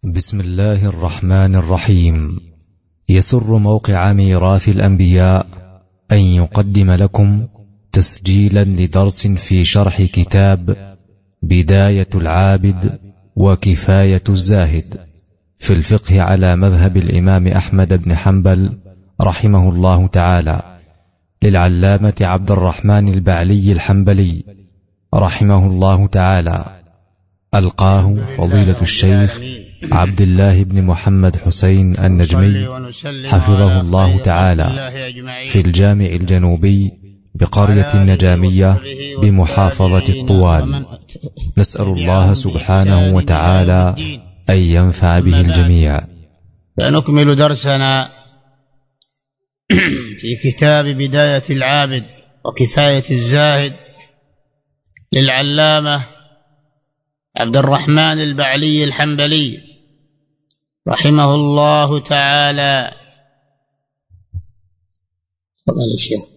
بسم الله الرحمن الرحيم. يسر موقع ميراث الأنبياء أن يقدم لكم تسجيلا لدرس في شرح كتاب بداية العابد وكفاية الزاهد في الفقه على مذهب الإمام أحمد بن حنبل رحمه الله تعالى، للعلامة عبد الرحمن البعلي الحنبلي رحمه الله تعالى. ألقاه فضيلة الشيخ عبد الله بن محمد حسين النجمي حفظه الله تعالى في الجامع الجنوبي بقرية النجامية بمحافظة الطوال. نسأل الله سبحانه وتعالى أن ينفع به الجميع. نكمل درسنا في كتاب بداية العابد وكفاية الزاهد للعلامة عبد الرحمن البعلي الحنبلي رحمه الله تعالى. تفضل يا شيخ.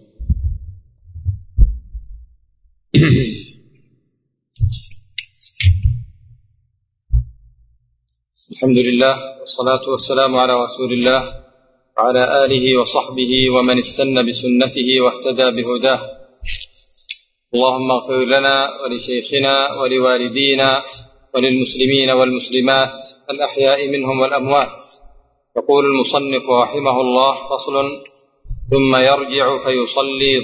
الحمد لله والصلاة والسلام على رسول الله وعلى آله وصحبه ومن استنى بسنته واهتدى بهداه. اللهم اغفر لنا ولشيخنا ولوالدينا وللمسلمين والمسلمات الأحياء منهم والأموات. يقول المصنف رحمه الله: فصل: ثم يرجع فيصلي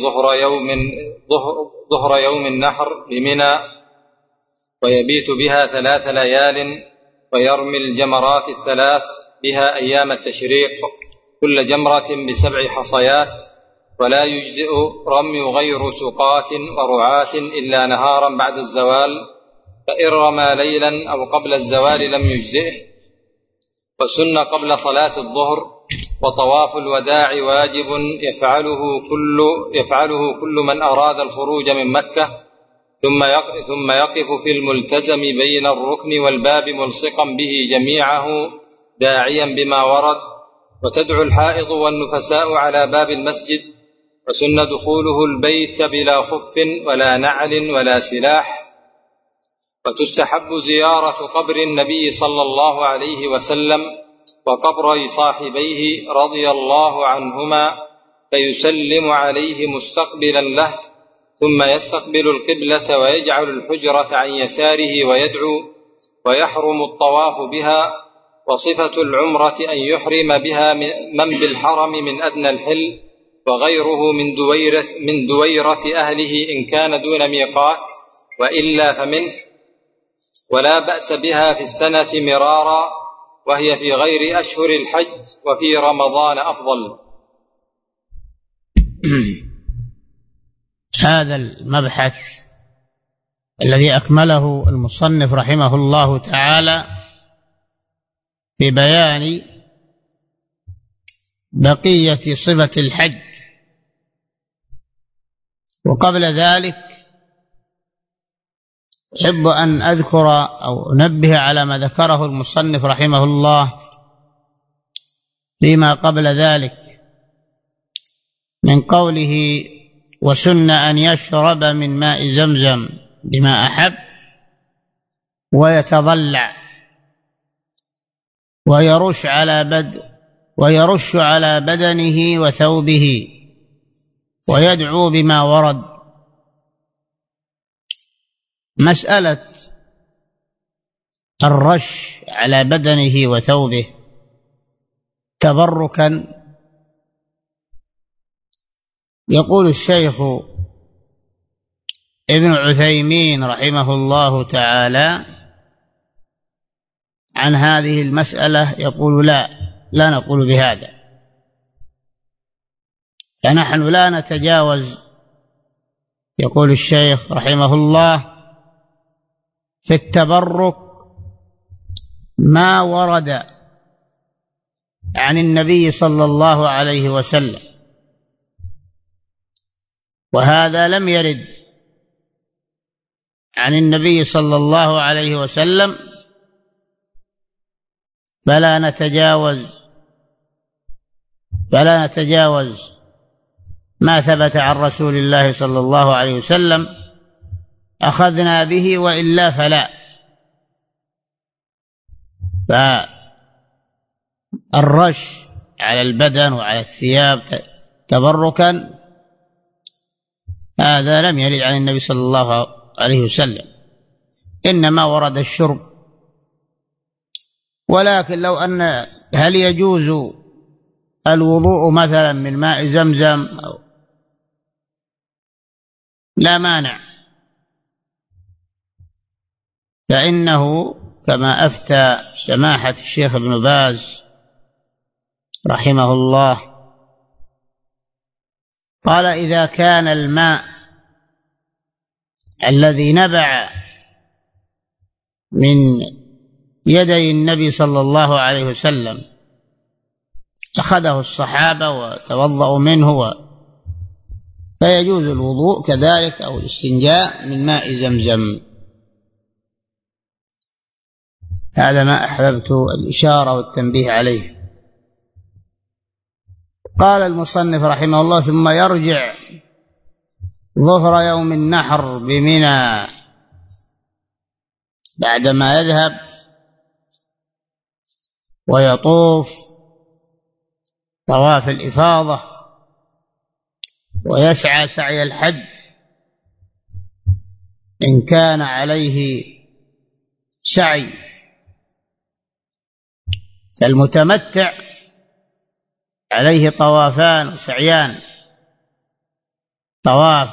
ظهر يوم النحر بمنى ويبيت بها 3 ليال، ويرمي الجمرات الثلاث بها أيام التشريق، كل جمرة ب7 حصيات، ولا يجزئ رمي غير سقاة ورعاة إلا نهارا بعد الزوال، فإن رمى ليلا أو قبل الزوال لم يجزئه. وسن قبل صلاة الظهر. وطواف الوداع واجب يفعله كل من أراد الخروج من مكة، ثم يقف في الملتزم بين الركن والباب ملصقا به جميعه داعيا بما ورد. وتدعو الحائض والنفساء على باب المسجد. وسن دخوله البيت بلا خف ولا نعل ولا سلاح. وتستحب زيارة قبر النبي صلى الله عليه وسلم وقبر صاحبيه رضي الله عنهما، فيسلم عليه مستقبلا له، ثم يستقبل القبلة ويجعل الحجرة عن يساره ويدعو، ويحرم الطواف بها. وصفة العمرة أن يحرم بها من بالحرم من أدنى الحل، وغيره من دويرة أهله إن كان دون ميقات، وإلا فمنه. ولا بأس بها في السنة مرارا، وهي في غير أشهر الحج، وفي رمضان أفضل. هذا المبحث الذي أكمله المصنف رحمه الله تعالى ببيان بقية صفة الحج. وقبل ذلك أحب أن أذكر أو أنبه على ما ذكره المصنف رحمه الله فيما قبل ذلك من قوله: وسن أن يشرب من ماء زمزم بما أحب، ويتضلع، ويرش على بدنه وثوبه، ويدعو بما ورد. مسألة الرش على بدنه وثوبه تبركا، يقول الشيخ ابن عثيمين رحمه الله تعالى عن هذه المسألة، يقول: لا نقول بهذا، فنحن لا نتجاوز، يقول الشيخ رحمه الله، في التبرك ما ورد عن النبي صلى الله عليه وسلم، وهذا لم يرد عن النبي صلى الله عليه وسلم، فلا نتجاوز ما ثبت عن رسول الله صلى الله عليه وسلم، أخذنا به، وإلا فلا. الرش على البدن وعلى الثياب تبركا هذا لم يرد عن النبي صلى الله عليه وسلم، إنما ورد الشرب. ولكن لو أن هل يجوز الوضوء مثلا من ماء زمزم لا مانع، فإنه كما أفتى سماحة الشيخ ابن باز رحمه الله قال: إذا كان الماء الذي نبع من يدي النبي صلى الله عليه وسلم أخذه الصحابة وتوضأوا منه فيجوز الوضوء كذلك أو الاستنجاء من ماء زمزم. هذا ما أحببت الإشارة والتنبيه عليه. قال المصنف رحمه الله: ثم يرجع ظهر يوم النحر بمنى، بعدما يذهب ويطوف طواف الإفاضة ويسعى سعي الحج إن كان عليه سعي. فالمتمتع عليه طوافان وسعيان: طواف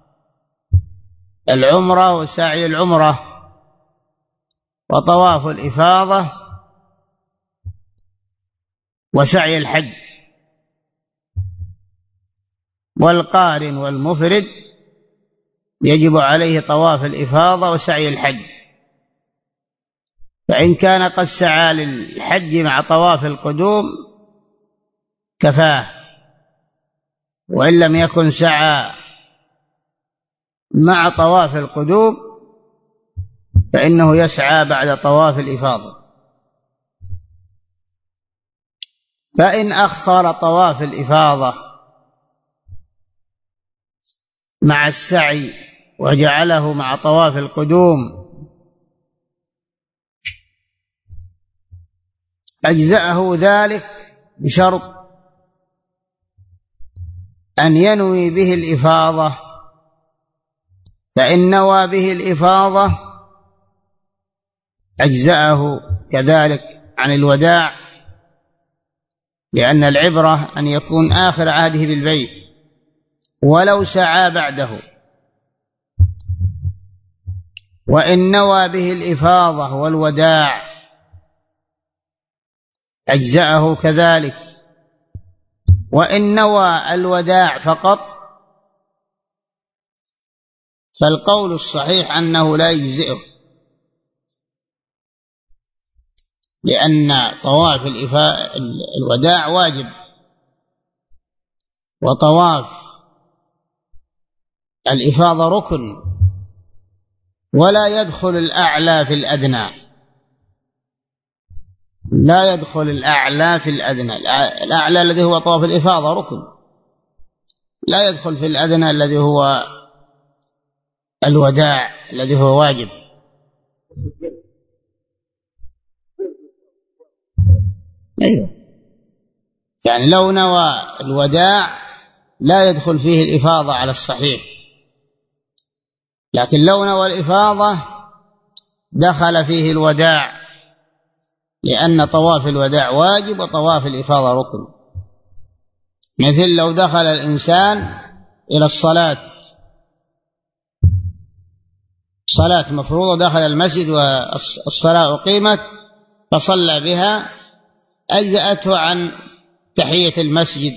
العمرة وسعي العمرة، وطواف الإفاضة وسعي الحج. والقارن والمفرد يجب عليه طواف الإفاضة وسعي الحج، فإن كان قد سعى للحج مع طواف القدوم كفاه، وإن لم يكن سعى مع طواف القدوم فإنه يسعى بعد طواف الإفاضة. فإن أخر طواف الإفاضة مع السعي وجعله مع طواف القدوم أجزأه ذلك بشرط أن ينوي به الإفاضة، فإن نوى به الإفاضة أجزأه كذلك عن الوداع، لأن العبرة أن يكون آخر عهده بالبيت ولو سعى بعده. وإن نوى به الإفاضة والوداع أجزأه كذلك. وإن نوى الوداع فقط فالقول الصحيح أنه لا يجزئه، لأن طواف الوداع واجب، وطواف الإفاضة ركن، ولا يدخل الأعلى في الأدنى، لا يدخل الأعلى في الأدنى. الأعلى الذي هو طواف الإفاضة ركن، لا يدخل في الأدنى الذي هو الوداع الذي هو واجب. أيوه، يعني لو نوى الوداع لا يدخل فيه الإفاضة على الصحيح، لكن لو نوى الإفاضة دخل فيه الوداع، لأن طواف الوداع واجب وطواف الإفاضة ركن. مثل لو دخل الإنسان إلى الصلاة، صلاة مفروضة، دخل المسجد والصلاة أقيمت فصلى بها، أجزأته عن تحية المسجد،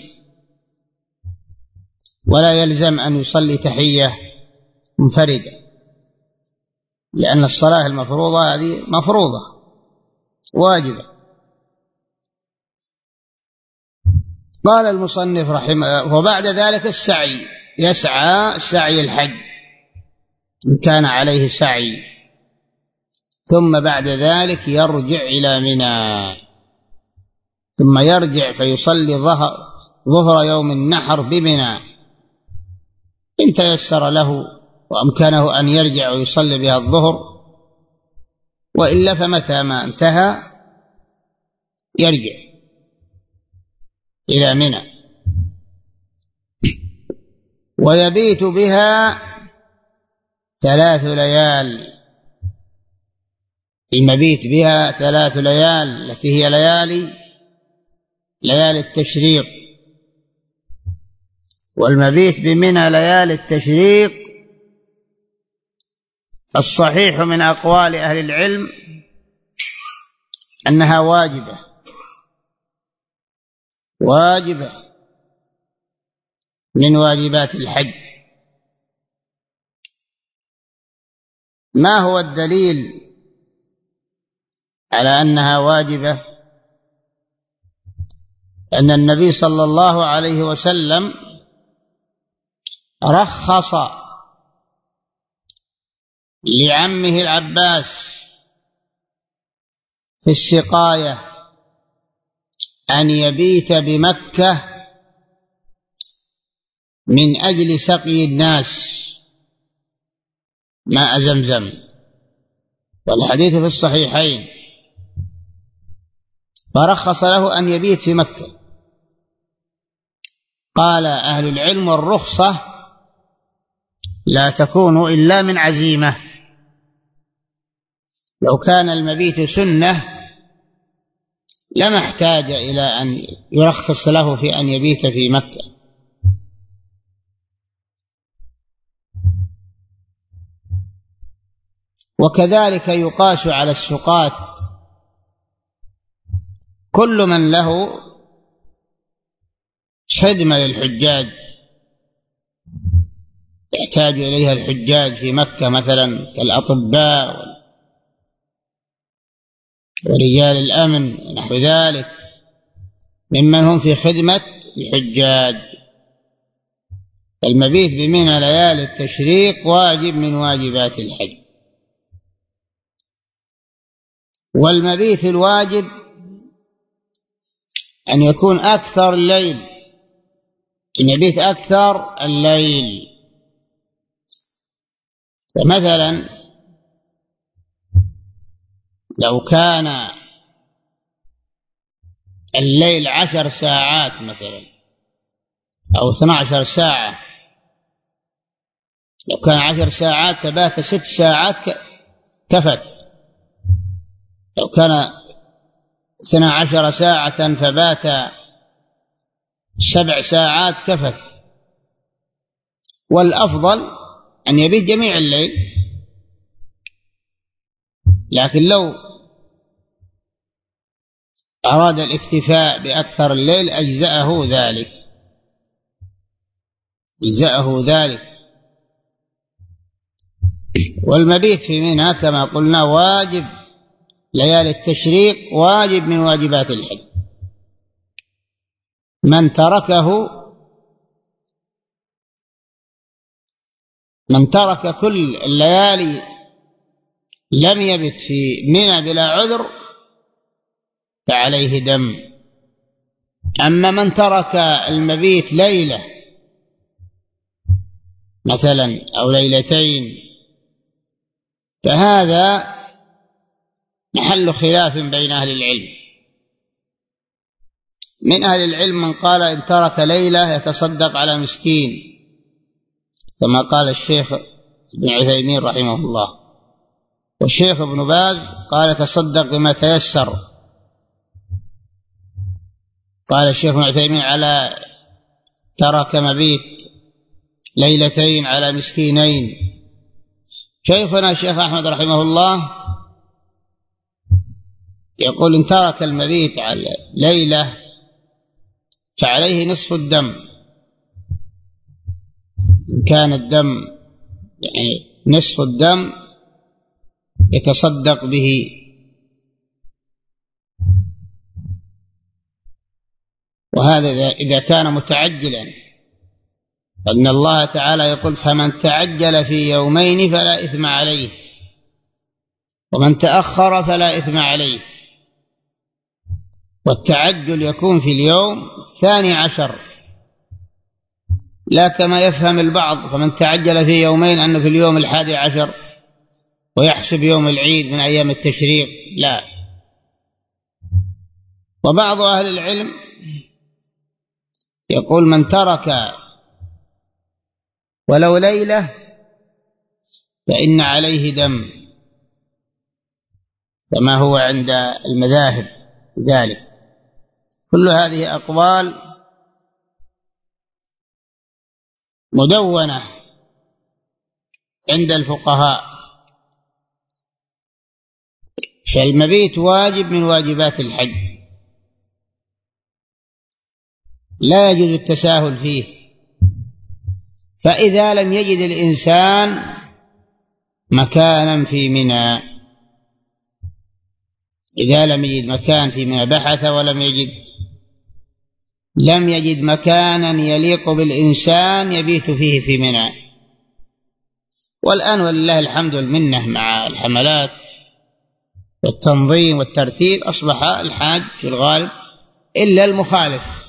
ولا يلزم أن يصلي تحية منفردة، لأن الصلاة المفروضة هذه مفروضة واجبة. قال المصنف رحمه: وبعد ذلك السعي، يسعى سعي الحج إن كان عليه سعي، ثم بعد ذلك يرجع إلى منى، ثم يرجع فيصلي ظهر يوم النحر بمنى إن تيسر له وأمكنه أن يرجع ويصلي بها الظهر، وإلا فمتى ما انتهى يرجع. إلى منى، ويبيت بها 3 ليال. المبيت بها 3 ليال التي هي ليالي التشريق. والمبيت بمنى ليالي التشريق الصحيح من أقوال أهل العلم أنها واجبة من واجبات الحج. ما هو الدليل على أنها واجبة؟ أن النبي صلى الله عليه وسلم رخص لعمه العباس في السقاية أن يبيت بمكة من أجل سقي الناس ماء زمزم، والحديث في الصحيحين. فرخص له أن يبيت في مكة. قال أهل العلم الرخصة لا تكون إلا من عزيمة. لو كان المبيت سنة لما احتاج إلى أن يرخص له في أن يبيت في مكة. وكذلك يقاس على السقاة. كل من له خدمة للحجاج يحتاج إليها الحجاج في مكة مثلا كالأطباء ورجال الأمن ونحو ذلك ممن هم في خدمة الحجاج. المبيت بمنى ليالي التشريق واجب من واجبات الحج. والمبيت الواجب أن يكون أكثر الليل، أن يبيت أكثر الليل. فمثلا لو كان الليل 10 ساعات مثلا أو 12 ساعة، لو كان 10 ساعات فبات 6 ساعات كفت. لو كان 12 ساعة فبات 7 ساعات كفت. والأفضل أن يبيت جميع الليل، لكن لو أراد الاكتفاء بأكثر الليل أجزأه ذلك. والمبيت في منى كما قلنا واجب، ليالي التشريق واجب من واجبات الحج. من ترك كل الليالي لم يبت في منى بلا عذر فعليه دم. أما من ترك المبيت ليلة مثلا أو ليلتين فهذا محل خلاف بين أهل العلم. من أهل العلم من قال إن ترك ليلة يتصدق على مسكين، كما قال الشيخ ابن عثيمين رحمه الله. والشيخ ابن باز قال تصدق بما تيسر. قال الشيخ ابن عثيمين على ترك مبيت ليلتين على مسكينين. شيخنا الشيخ أحمد رحمه الله يقول إن ترك المبيت على ليلة فعليه نصف الدم. إن كان الدم يعني نصف الدم يتصدق به. وهذا إذا كان متعجلا، أن الله تعالى يقول فمن تعجل في يومين فلا إثم عليه ومن تأخر فلا إثم عليه. والتعجل يكون في اليوم 12، لا كما يفهم البعض فمن تعجل في يومين أنه في اليوم 11 ويحسب يوم العيد من أيام التشريق، لا. وبعض أهل العلم يقول من ترك ولو ليلة فإن عليه دم، كما هو عند المذاهب ذلك. كل هذه أقوال مدونة عند الفقهاء. فالمبيت واجب من واجبات الحج، لا يجوز التساهل فيه. فإذا لم يجد الإنسان مكانا في منى، إذا لم يجد مكان في منى، بحث ولم يجد مكانا يليق بالإنسان يبيت فيه في منى. والآن ولله الحمد والمنة مع الحملات والتنظيم والترتيب أصبح الحاج في الغالب إلا المخالف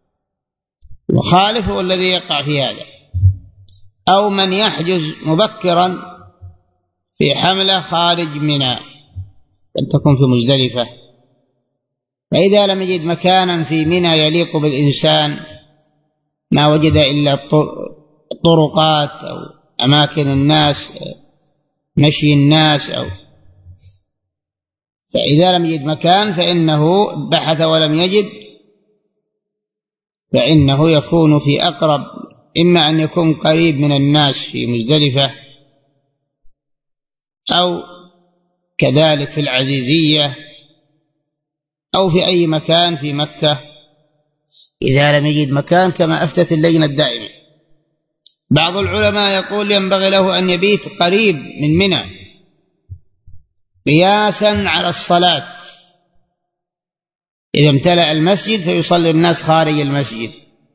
هو الذي يقع في هذا، أو من يحجز مبكرا في حملة خارج منى أن تكون في مزدلفة. فإذا لم يجد مكانا في منى يليق بالإنسان، ما وجد إلا الطرقات أو أماكن الناس، مشي الناس، فإذا لم يجد مكان فإنه بحث ولم يجد، فإنه يكون في أقرب، إما أن يكون قريب من الناس في مزدلفة، أو كذلك في العزيزية، أو في أي مكان في مكة إذا لم يجد مكان، كما أفتت اللجنة الدائمة. بعض العلماء يقول ينبغي له أن يبيت قريب من منى قياسا على الصلاة، إذا امتلأ المسجد فيصلي الناس خارج المسجد،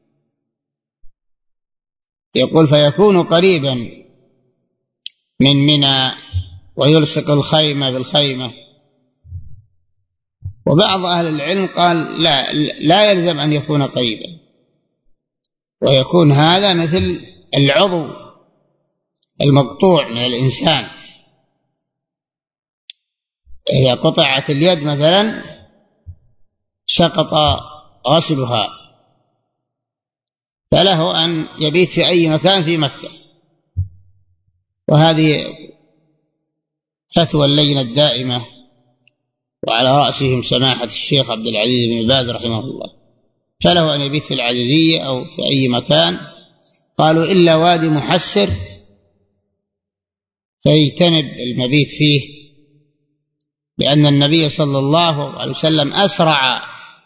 يقول فيكون قريبا من منى ويلصق الخيمة بالخيمة. وبعض أهل العلم قال لا يلزم أن يكون قريبا، ويكون هذا مثل العضو المقطوع من الإنسان، هي قطعة اليد مثلا سقط غسلها، فله أن يبيت في أي مكان في مكة. وهذه فتوى اللجنة الدائمة، وعلى رأسهم سماحة الشيخ عبد العزيز بن باز رحمه الله، فله أن يبيت في العزيزية أو في أي مكان. قالوا إلا وادي محسر فيجتنب المبيت فيه، لأن النبي صلى الله عليه وسلم أسرع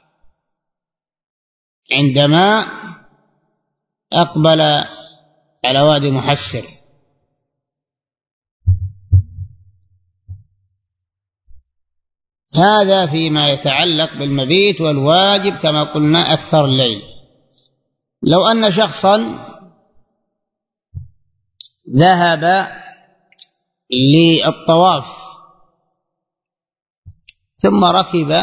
عندما أقبل على وادي محسر. هذا فيما يتعلق بالمبيت. والواجب كما قلنا أكثر الليل. لو أن شخصا ذهب للطواف ثم ركب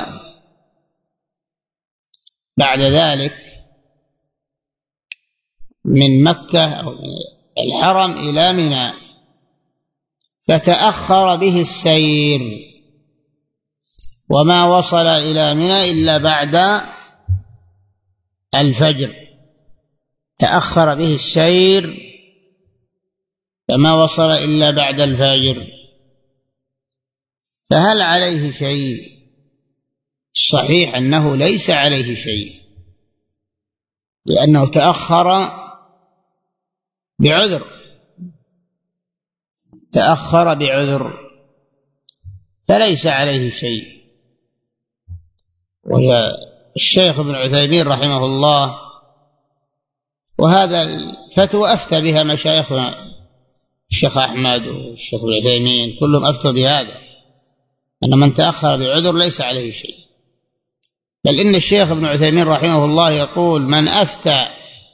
بعد ذلك من مكة أو من الحرم إلى منى، فتأخر به السير وما وصل إلى منى إلا بعد الفجر، تأخر به السير فما وصل إلا بعد الفجر، فهل عليه شيء؟ الصحيح أنه ليس عليه شيء، لأنه تأخر بعذر فليس عليه شيء. وهي الشيخ ابن عثيمين رحمه الله، وهذا الفتوى أفتى بها مشايخنا الشيخ أحمد والشيخ ابن عثيمين، كلهم أفتوا بهذا، أن من تأخر بعذر ليس عليه شيء. بل إن الشيخ ابن عثيمين رحمه الله يقول من أفتى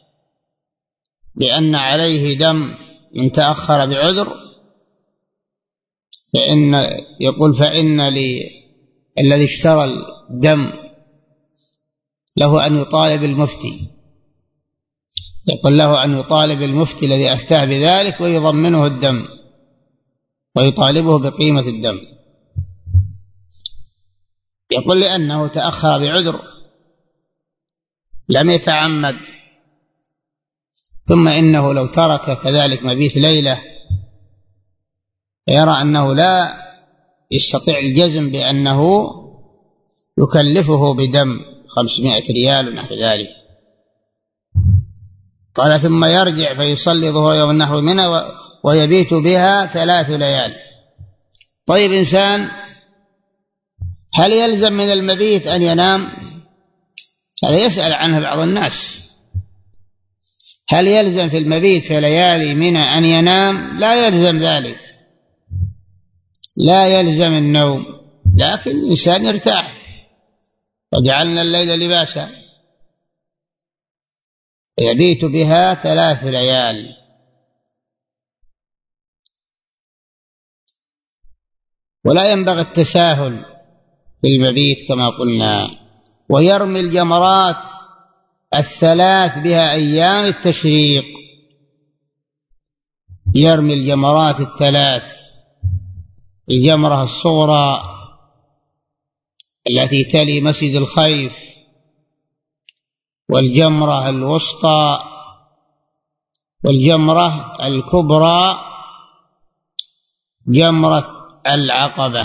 بأن عليه دم من تأخر بعذر فإن الذي اشترى الدم له أن يطالب المفتي، يقول له أن يطالب المفتي الذي أفتاه بذلك ويضمنه الدم ويطالبه بقيمة الدم. يقول لأنه تأخر بعذر، لم يتعمد ثم إنه لو ترك كذلك مبيت ليلة يرى أنه لا يستطيع الجزم بأنه يكلفه بدم 500 ريال ونحو ذلك. قال ثم يرجع فيصلي ظهر يوم النحر منها ويبيت بها 3 ليال. طيب إنسان هل يلزم من المبيت أن ينام؟ هذا يسأل عنه بعض الناس. هل يلزم في المبيت في ليالي منى أن ينام؟ لا يلزم ذلك، لا يلزم النوم، لكن الإنسان يرتاح. وجعلنا الليل لباسا يبيت بها 3 ليال. ولا ينبغي التساهل في المبيت كما قلنا. ويرمي الجمرات 3 بها أيام التشريق، يرمي الجمرات 3: الجمرة الصغرى التي تلي مسجد الخيف، والجمرة الوسطى، والجمرة الكبرى جمرة العقبة،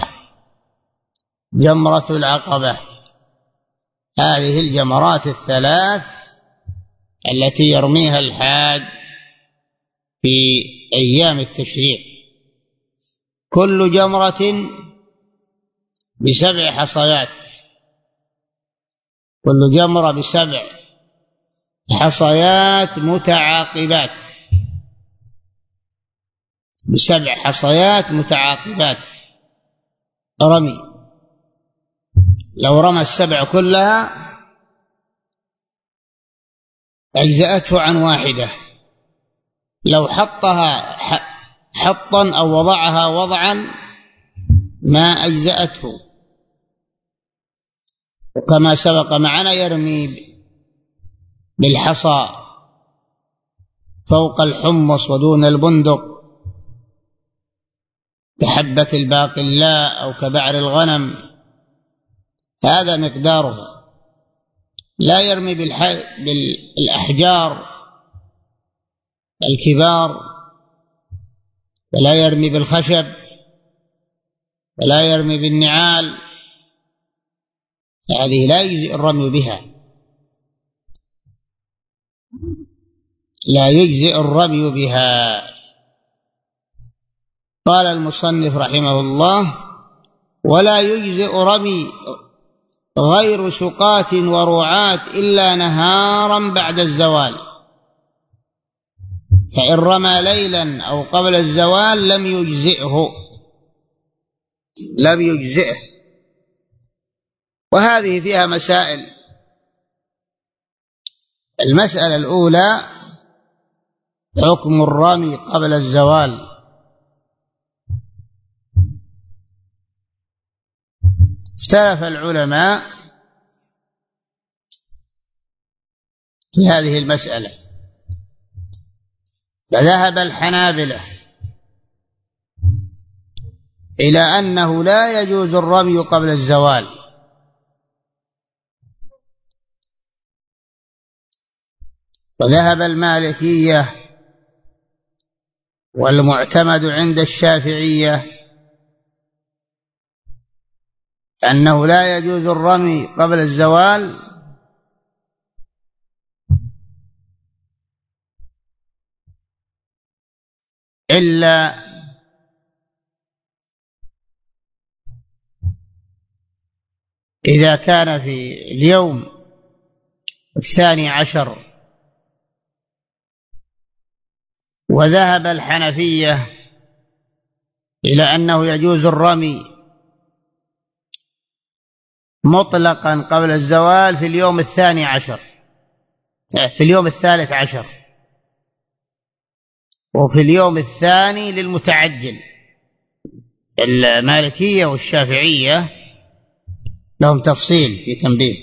جمرة العقبة. هذه الجمرات 3 التي يرميها الحاج في أيام التشريق، كل جمرة ب7 حصيات، كل جمرة ب7 حصيات متعاقبات، ب7 حصيات متعاقبات رمي. لو رمى 7 كلها أجزأته عن واحدة، لو حطها حطا أو وضعها وضعا ما أجزأته. وكما سبق معنا يرمي بالحصى فوق الحمص ودون البندق كحبة الباقلاء أو كبعر الغنم، هذا مقداره. لا يرمي بالأحجار الكبار، ولا يرمي بالخشب، ولا يرمي بالنعال، هذه لا يجزئ الرمي بها، لا يجزئ الرمي بها. قال المصنف رحمه الله: ولا يجزئ رمي غير سقاة ورعاة إلا نهارا بعد الزوال، فإن رمى ليلا أو قبل الزوال لم يجزئه. وهذه فيها مسائل. المسألة الأولى: حكم الرمي قبل الزوال. اختلف العلماء في هذه المسألة، فذهب الحنابلة إلى أنه لا يجوز الرمي قبل الزوال، وذهب المالكية والمعتمد عند الشافعية أنه لا يجوز الرمي قبل الزوال إلا إذا كان في اليوم 12. وذهب الحنفية إلى أنه يجوز الرمي مطلقا قبل الزوال في اليوم 12، في اليوم 13، وفي اليوم 2 للمتعجل. المالكية والشافعية لهم تفصيل في تنبيه: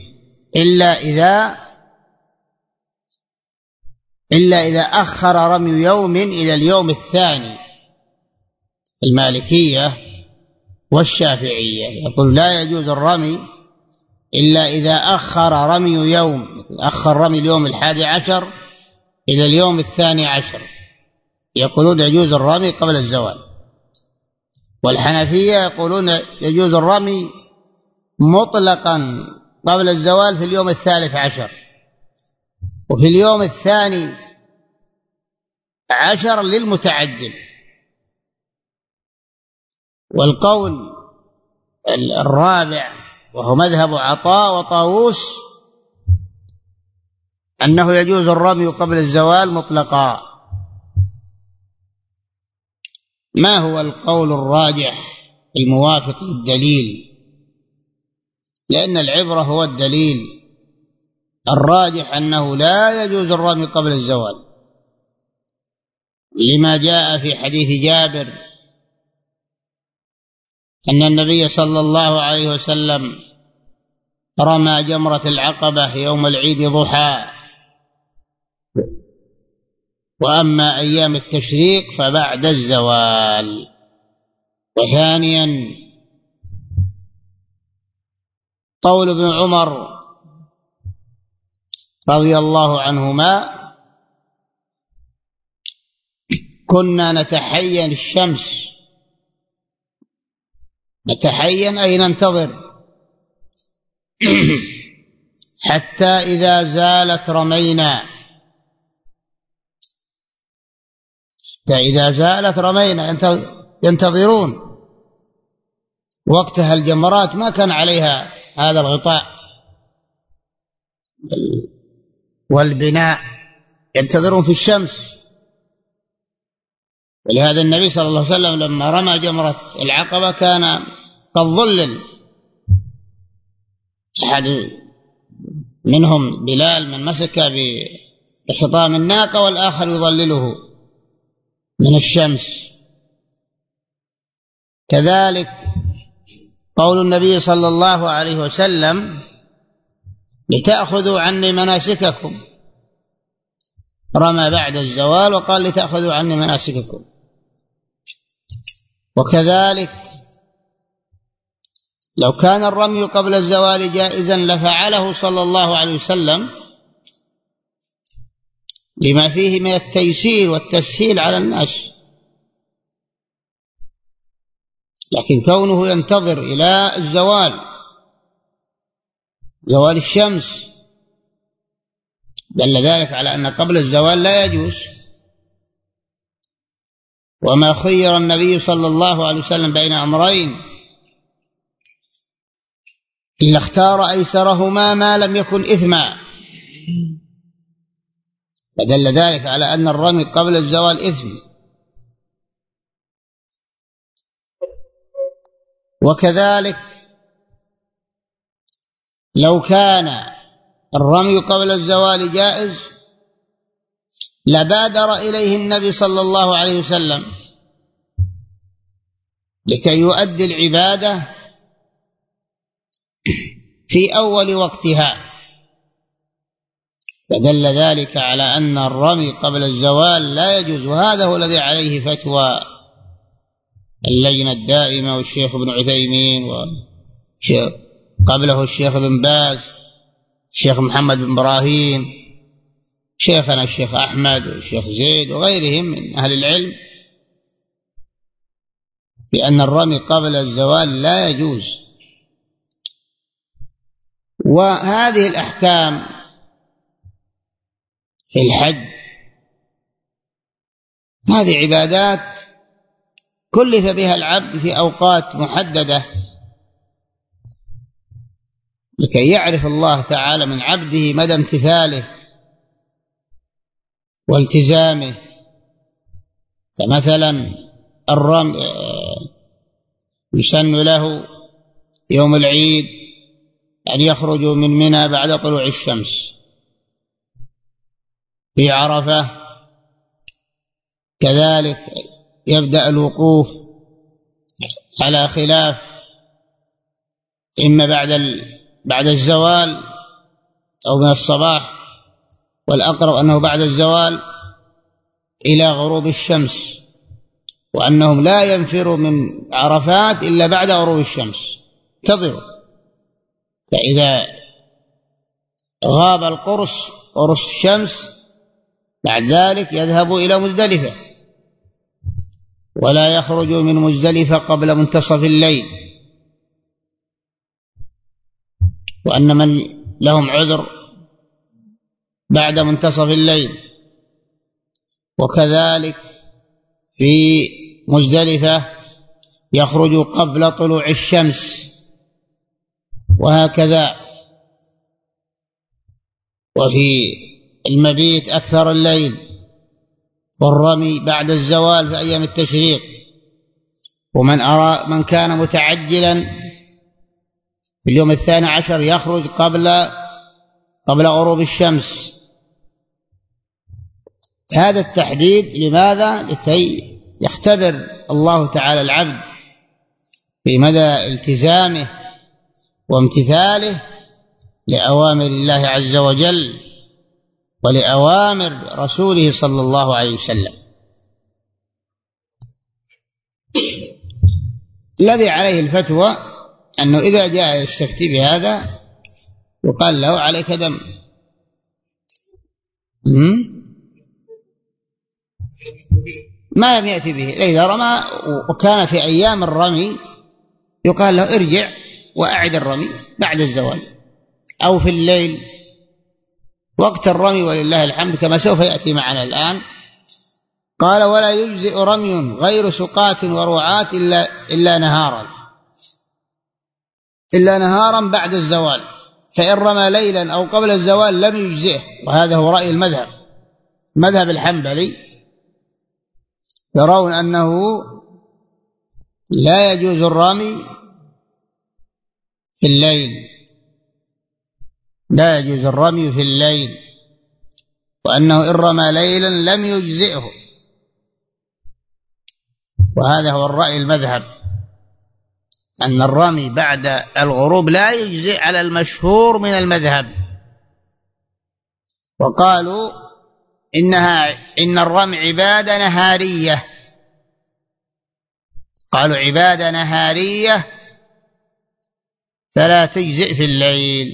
إلا إذا أخر رمي يوم إلى اليوم 2. المالكية والشافعية يقول لا يجوز الرمي إلا إذا أخر رمي يوم، أخر رمي اليوم 11 إلى اليوم 12 يقولون يجوز الرمي قبل الزوال، والحنفية يقولون يجوز الرمي مطلقا قبل الزوال في اليوم 13 وفي اليوم 12 للمتعجل. والقول الرابع وهو مذهب عطاء وطاووس أنه يجوز الرمي قبل الزوال مطلقا. ما هو القول الراجح الموافق للدليل؟ لأن العبرة هو الدليل. الراجح أنه لا يجوز الرمي قبل الزوال لما جاء في حديث جابر أن النبي صلى الله عليه وسلم رمى جمرة العقبة يوم العيد ضحى، وأما أيام التشريق فبعد الزوال. وثانيا قول ابن عمر رضي الله عنهما: كنا نتحين الشمس، نتحين أي ننتظر، حتى إذا زالت رمينا، حتى إذا زالت رمينا، ينتظرون. وقتها الجمرات ما كان عليها هذا الغطاء والبناء، ينتظرون في الشمس. ولهذا النبي صلى الله عليه وسلم لما رمى جمرة العقبة كان قد ظلل، أحد منهم بلال من مسك بخطام الناقة والآخر يظلله من الشمس. كذلك قول النبي صلى الله عليه وسلم: لتأخذوا عني مناسككم، رمى بعد الزوال وقال لتأخذوا عني مناسككم. وكذلك لو كان الرمي قبل الزوال جائزا لفعله صلى الله عليه وسلم لما فيه من التيسير والتسهيل على الناس، لكن كونه ينتظر إلى الزوال، زوال الشمس، دل ذلك على أن قبل الزوال لا يجوز. وما خير النبي صلى الله عليه وسلم بين أمرين إلا اختار أيسرهما ما لم يكن إثما، فدل ذلك على أن الرمي قبل الزوال إثم. وكذلك لو كان الرمي قبل الزوال جائز لبادر إليه النبي صلى الله عليه وسلم لكي يؤدي العبادة في أول وقتها، فدل ذلك على أن الرمي قبل الزوال لا يجوز. وهذا هو الذي عليه فتوى اللجنة الدائمة والشيخ ابن عثيمين وقبله الشيخ ابن باز، الشيخ محمد بن إبراهيم، شيخنا الشيخ أحمد والشيخ زيد وغيرهم من أهل العلم، بأن الرمي قبل الزوال لا يجوز. وهذه الأحكام في الحج هذه عبادات كلف بها العبد في أوقات محددة لكي يعرف الله تعالى من عبده مدى امتثاله والتزامه. فمثلا الرمي يسن له يوم العيد أن يخرجوا من منى بعد طلوع الشمس. في عرفة كذلك يبدأ الوقوف على خلاف، إما بعد الزوال أو من الصباح، والأقرب أنه بعد الزوال إلى غروب الشمس، وأنهم لا ينفروا من عرفات إلا بعد غروب الشمس، انتظروا. فإذا غاب قرص الشمس بعد ذلك يذهب إلى مزدلفة، ولا يخرج من مزدلفة قبل منتصف الليل، وأن من لهم عذر بعد منتصف الليل. وكذلك في مزدلفة يخرج قبل طلوع الشمس، وهكذا. وفي المبيت أكثر الليل، والرمي بعد الزوال في أيام التشريق. من كان متعجلا في اليوم 12 يخرج قبل غروب الشمس. هذا التحديد لماذا؟ لكي يختبر الله تعالى العبد في مدى التزامه وامتثاله لأوامر الله عز وجل ولأوامر رسوله صلى الله عليه وسلم. الذي عليه الفتوى أنه إذا جاء يستفتي بهذا يقال له عليك دم. ما لم يأتي به، إذا رمى وكان في أيام الرمي يقال له ارجع وأعد الرمي بعد الزوال أو في الليل وقت الرمي، ولله الحمد كما سوف يأتي معنا الآن. قال: ولا يجزئ رمي غير سقاة ورعاة إلا نهارا بعد الزوال، فإن رمى ليلا أو قبل الزوال لم يجزئه. وهذا هو رأي المذهب الحنبلي، يرون أنه لا يجوز الرمي في الليل، لا يجوز الرمي في الليل، وأنه إن رمى ليلا لم يجزئه. وهذا هو الرأي المذهب، أن الرمي بعد الغروب لا يجزئ على المشهور من المذهب. وقالوا إن الرمي عبادة نهارية، قالوا عبادة نهارية فلا تجزئ في الليل.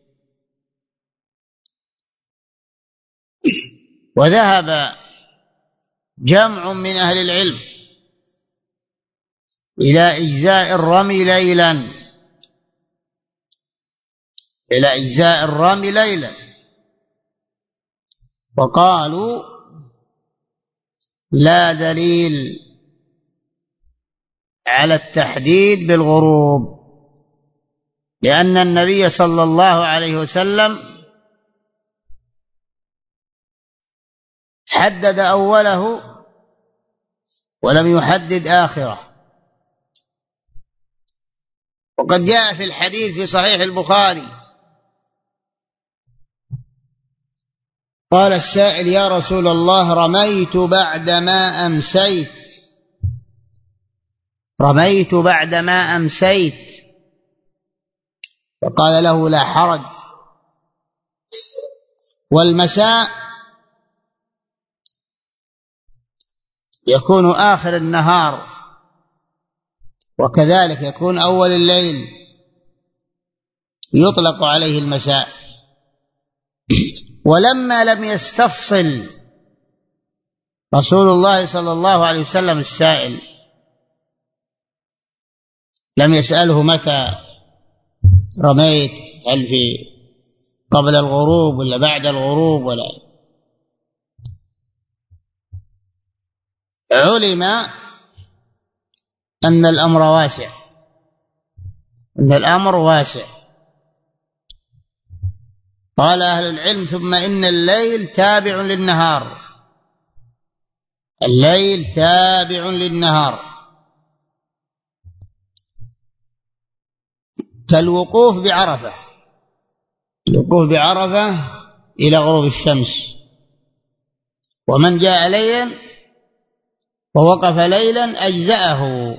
وذهب جمع من أهل العلم إلى إجزاء الرمي ليلا، وقالوا لا دليل على التحديد بالغروب، لأن النبي صلى الله عليه وسلم حدد أوله ولم يحدد آخره. وقد جاء في الحديث في صحيح البخاري قال السائل: يا رسول الله، رميت بعدما أمسيت. فقال له: لا حرج. والمساء يكون آخر النهار، وكذلك يكون أول الليل، يطلق عليه المساء. ولما لم يستفصل رسول الله صلى الله عليه وسلم السائل، لم يسأله متى رميت، هل في قبل الغروب ولا بعد الغروب، ولا علم أن الأمر واسع. قال أهل العلم: ثم إن الليل تابع للنهار، كالوقوف بعرفة إلى غروب الشمس. ومن جاء ليلا ووقف ليلا أجزأه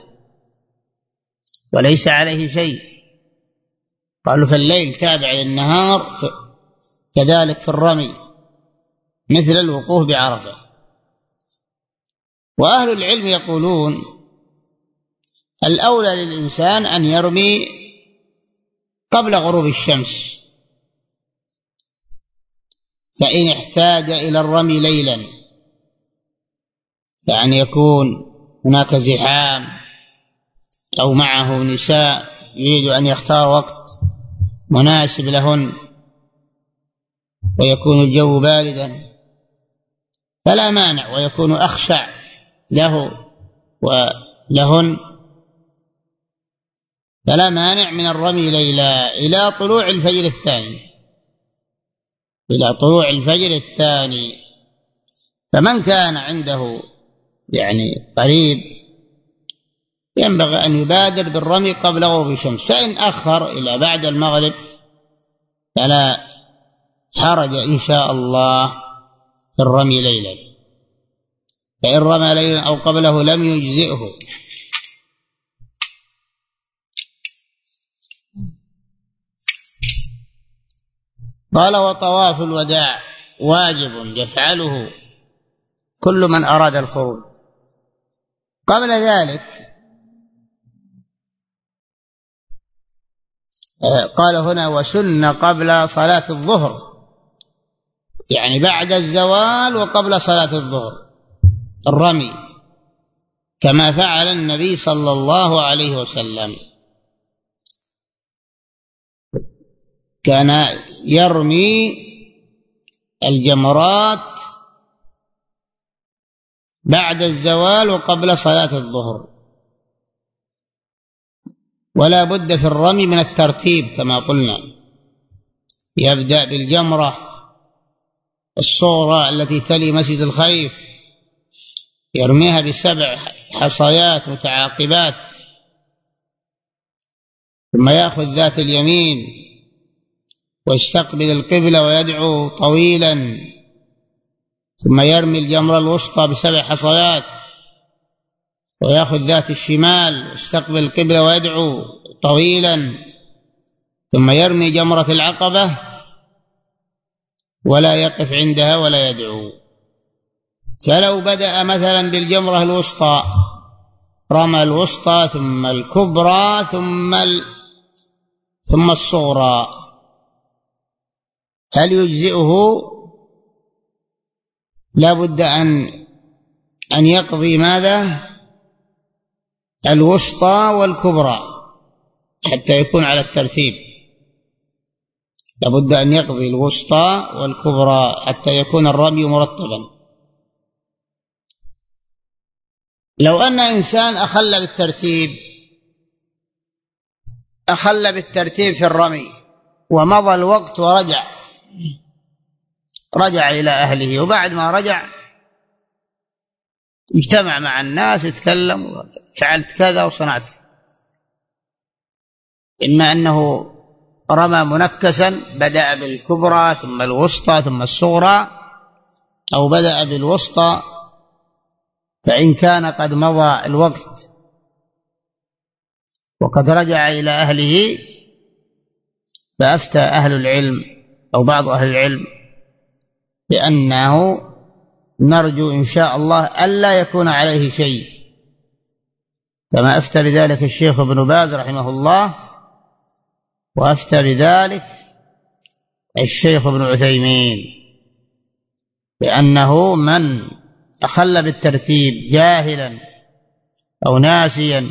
وليس عليه شيء. قالوا فالليل تابع للنهار، كذلك في الرمي مثل الوقوف بعرفة. وأهل العلم يقولون الأولى للإنسان أن يرمي قبل غروب الشمس، فإن احتاج إلى الرمي ليلا، يعني يكون هناك زحام أو معه نساء يريد أن يختار وقت مناسب لهن ويكون الجو باردا فلا مانع، ويكون أخشع له ولهن، فلا مانع من الرمي ليلا إلى طلوع الفجر الثاني، إلى طلوع الفجر الثاني. فمن كان عنده يعني قريب ينبغي أن يبادر بالرمي قبل غروب الشمس، فإن أخر إلى بعد المغرب فلا حرج إن شاء الله في الرمي ليلا، فإن رمى ليلا أو قبله لم يجزئه. قال: وطواف الوداع واجب يفعله كل من أراد الخروج. قبل ذلك قال هنا: وسن قبل صلاة الظهر، يعني بعد الزوال وقبل صلاة الظهر الرمي، كما فعل النبي صلى الله عليه وسلم، كان يرمي الجمرات بعد الزوال وقبل صلاة الظهر. ولا بد في الرمي من الترتيب كما قلنا، يبدأ بالجمرة الصغرى التي تلي مسجد الخيف، يرميها ب7 حصيات متعاقبات، ثم يأخذ ذات اليمين ويستقبل القبلة ويدعو طويلا، ثم يرمي الجمرة الوسطى ب7 حصيات ويأخذ ذات الشمال ويستقبل القبلة ويدعو طويلا، ثم يرمي جمرة العقبة ولا يقف عندها ولا يدعو. فلو بدأ مثلا بالجمرة الوسطى رمى الوسطى ثم الكبرى ثم الصغرى، هل يجزئه؟ لا بد أن يقضي ماذا؟ الوسطى والكبرى حتى يكون على الترتيب، لا بد أن يقضي الوسطى والكبرى حتى يكون الرمي مرتبا. لو أن إنسان أخل بالترتيب في الرمي ومضى الوقت ورجع إلى أهله، وبعد ما رجع اجتمع مع الناس ويتكلم: فعلت كذا وصنعت، إما أنه رمى منكسا بدأ بالكبرى ثم الوسطى ثم الصغرى، أو بدأ بالوسطى، فإن كان قد مضى الوقت وقد رجع إلى أهله فأفتى أهل العلم أو بعض أهل العلم بأنه نرجو إن شاء الله ألا يكون عليه شيء، كما أفتى بذلك الشيخ ابن باز رحمه الله، وأفتى بذلك الشيخ ابن عثيمين، لأنه من أخل بالترتيب جاهلا أو ناسيا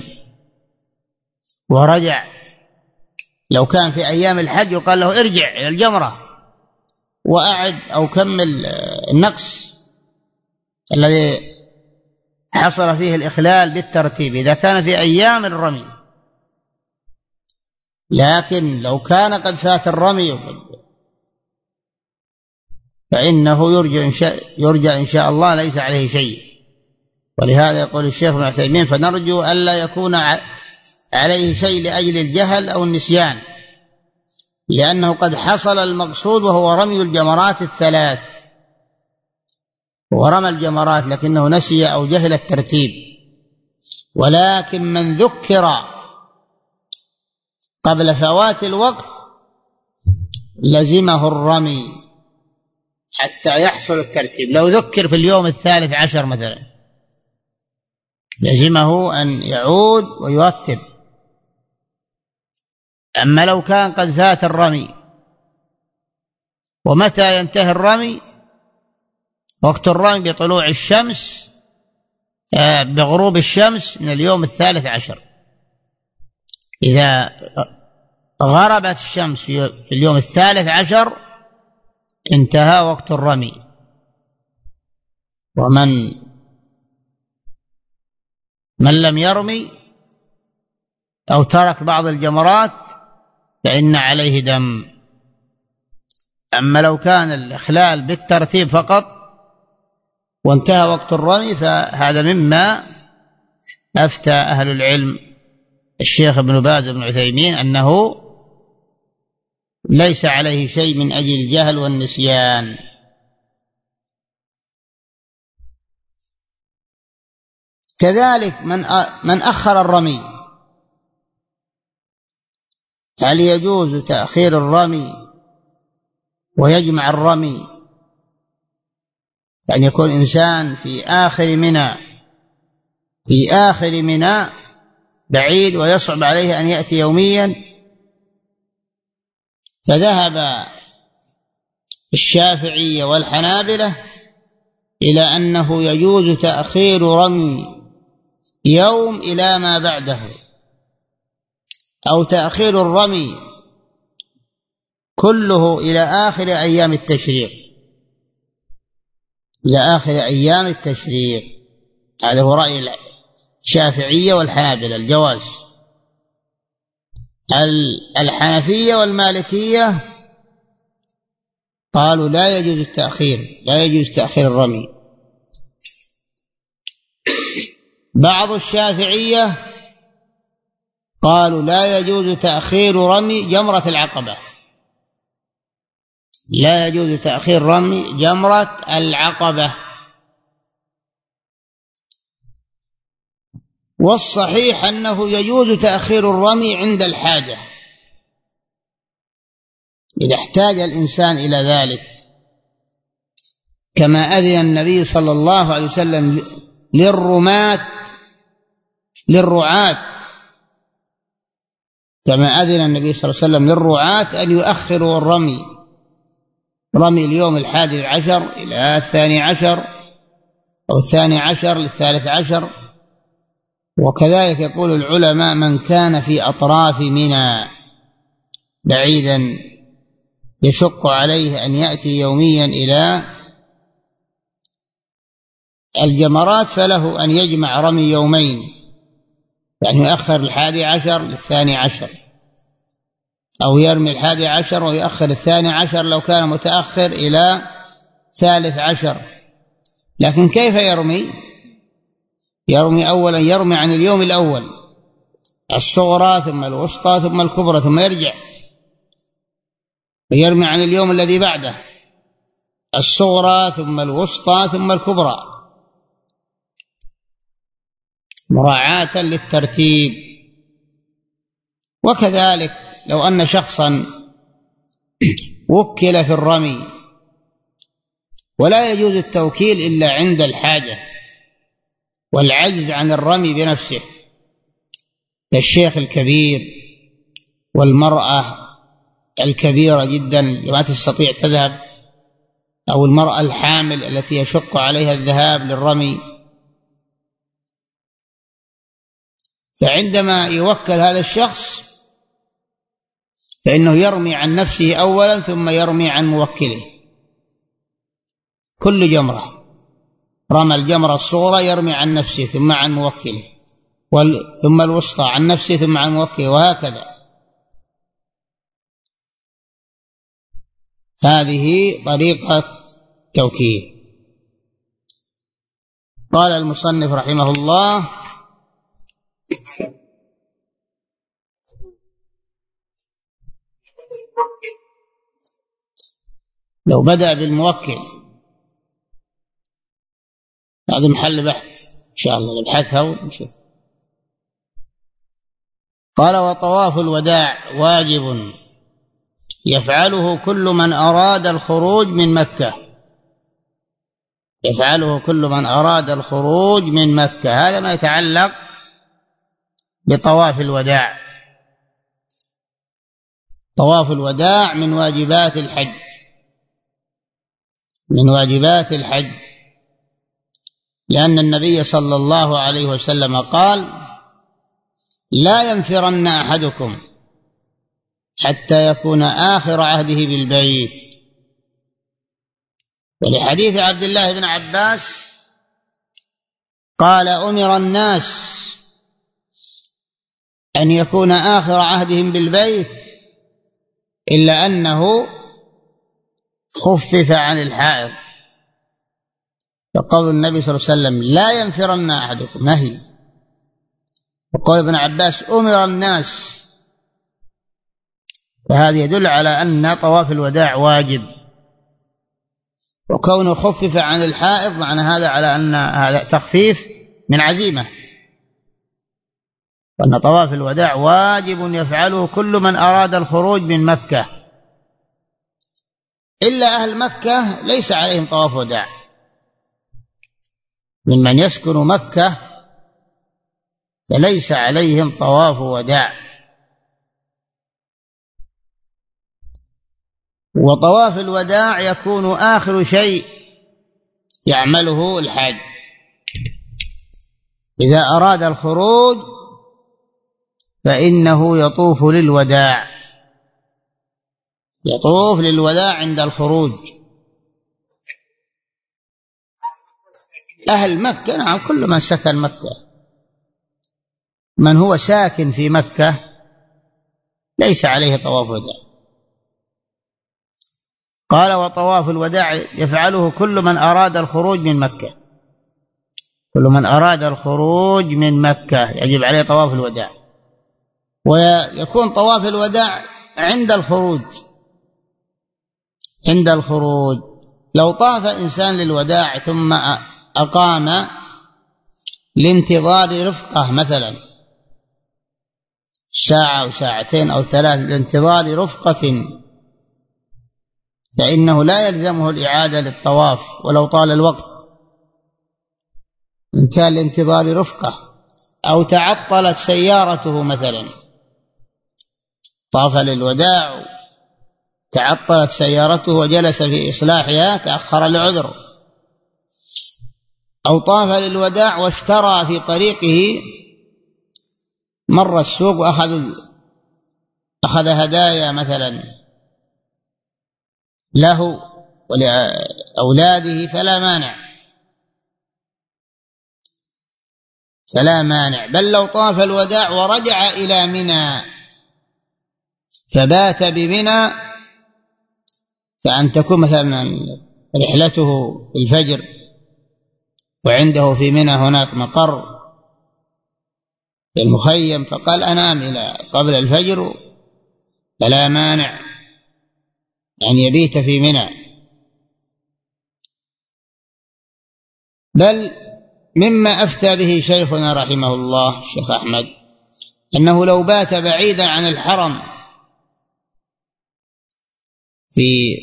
ورجع، لو كان في أيام الحج يقال له ارجع إلى الجمرة وأعد أو كمل النقص الذي حصل فيه الإخلال بالترتيب إذا كان في أيام الرمي. لكن لو كان قد فات الرمي فإنه يرجع إن شاء الله ليس عليه شيء. ولهذا يقول الشيخ ابن عثيمين: فنرجو ألا يكون عليه شيء لأجل الجهل أو النسيان، لأنه قد حصل المقصود وهو رمي الجمرات الثلاث، ورمى الجمرات لكنه نسي أو جهل الترتيب. ولكن من ذكر قبل فوات الوقت لزمه الرمي حتى يحصل الترتيب. لو ذكر في اليوم 13 مثلا لزمه أن يعود ويرتب. أما لو كان قد فات الرمي ومتى ينتهي الرمي؟ وقت الرمي بطلوع الشمس، بغروب الشمس من اليوم 13. إذا غربت الشمس في اليوم 13 انتهى وقت الرمي. ومن لم يرمي أو ترك بعض الجمرات فإن عليه دم. أما لو كان الإخلال بالترتيب فقط وانتهى وقت الرمي فهذا مما أفتى أهل العلم الشيخ ابن باز بن عثيمين أنه ليس عليه شيء من أجل الجهل والنسيان. كذلك من أخر الرمي، هل يجوز تأخير الرمي ويجمع الرمي؟ يعني يكون إنسان في آخر منى بعيد ويصعب عليه أن يأتي يوميا، فذهب الشافعية والحنابلة إلى أنه يجوز تأخير رمي يوم إلى ما بعده، أو تأخير الرمي كله إلى آخر أيام التشريق، إلى آخر أيام التشريق. هذا هو رأي الشافعية والحنابلة الجواز. الحنفية والمالكية قالوا لا يجوز التأخير، لا يجوز تأخير الرمي. بعض الشافعية قالوا لا يجوز تأخير رمي جمرة العقبة، لا يجوز تأخير رمي جمرة العقبة. والصحيح أنه يجوز تأخير الرمي عند الحاجة، إذا احتاج الإنسان إلى ذلك، كما أذن النبي صلى الله عليه وسلم للرعاة، كما أذن النبي صلى الله عليه وسلم للرعاة أن يؤخروا رمي اليوم 11 إلى 12 أو 12 لل13. وكذلك يقول العلماء من كان في أطراف منى بعيدا يشق عليه أن يأتي يوميا إلى الجمرات فله أن يجمع رمي يومين، يعني يؤخر 11 لل12، أو يرمي 11 ويؤخر 12 لو كان متأخر إلى 13. لكن كيف يرمي أولا يرمي عن اليوم الأول الصغرى ثم الوسطى ثم الكبرى، ثم يرجع ويرمي عن اليوم الذي بعده الصغرى ثم الوسطى ثم الكبرى، مراعاة للترتيب. وكذلك لو أن شخصا وكل في الرمي ولا يجوز التوكيل إلا عند الحاجة والعجز عن الرمي بنفسه، كالشيخ الكبير والمرأة الكبيرة جدا ما تستطيع تذهب، أو المرأة الحامل التي يشق عليها الذهاب للرمي، فعندما يوكل هذا الشخص فإنه يرمي عن نفسه أولا ثم يرمي عن موكله. كل جمرة رمى الجمرة الصغرى يرمي عن نفسه ثم عن موكله، ثم الوسطى عن نفسه ثم عن موكله، وهكذا. هذه طريقة توكيل. قال المصنف رحمه الله: لو بدأ بالموكل، هذا محل بحث إن شاء الله نبحثها ونشوف. قال: وطواف الوداع واجب يفعله كل من أراد الخروج من مكة، يفعله كل من أراد الخروج من مكة. هذا ما يتعلق بطواف الوداع. طواف الوداع من واجبات الحج، من واجبات الحج، لأن النبي صلى الله عليه وسلم قال: لا ينفرن أحدكم حتى يكون آخر عهده بالبيت. ولحديث عبد الله بن عباس قال: أمر الناس أن يكون آخر عهدهم بالبيت إلا أنه خفف عن الحائض. فقول النبي صلى الله عليه وسلم: لا ينفرن أحدكم نهي. وقول ابن عباس: أمر الناس، فهذا يدل على أن طواف الوداع واجب. وكونه خفف عن الحائض معنى هذا على أن هذا تخفيف من عزيمة، وأن طواف الوداع واجب يفعله كل من أراد الخروج من مكة، إلا أهل مكة ليس عليهم طواف وداع. من يسكن مكة فليس عليهم طواف وداع. وطواف الوداع يكون آخر شيء يعمله الحاج إذا أراد الخروج، فإنه يطوف للوداع، يطوف للوداع عند الخروج. أهل مكة نعم كل من سكن مكة، من هو ساكن في مكة ليس عليه طواف وداع. قال: وطواف الوداع يفعله كل من أراد الخروج من مكة. كل من أراد الخروج من مكة يجب عليه طواف الوداع. ويكون طواف الوداع عند الخروج. عند الخروج لو طاف إنسان للوداع ثم أقام لانتظار رفقة مثلا ساعة أو ساعتين أو 3 لانتظار رفقة، فإنه لا يلزمه الإعادة للطواف ولو طال الوقت، إن كان لانتظار رفقة أو تعطلت سيارته مثلا، طاف للوداع تعطلت سيارته وجلس في إصلاحها تأخر لعذر، أو طاف للوداع واشترى في طريقه، مر السوق وأخذ هدايا مثلا له ولأولاده، فلا مانع. بل لو طاف الوداع ورجع إلى منى فبات بمنى، كأن تكون مثلا رحلته في الفجر وعنده في منى هناك مقر في المخيم، فقال أنام إلى قبل الفجر، فلا مانع أن يبيت في منى. بل مما أفتى به شيخنا رحمه الله الشيخ أحمد أنه لو بات بعيدا عن الحرم في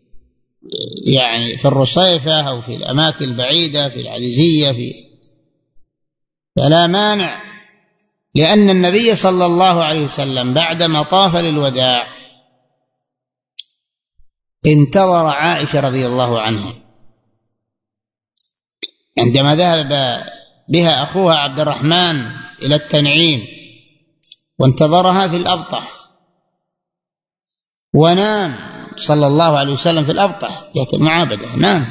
الرصيفة أو في الأماكن البعيدة في العزيزية فلا مانع، لأن النبي صلى الله عليه وسلم بعدما طاف للوداع انتظر عائشة رضي الله عنها عندما ذهب بها أخوها عبد الرحمن إلى التنعيم، وانتظرها في الأبطح، ونام صلى الله عليه وسلم في الأبطح جهة المعابدة، نام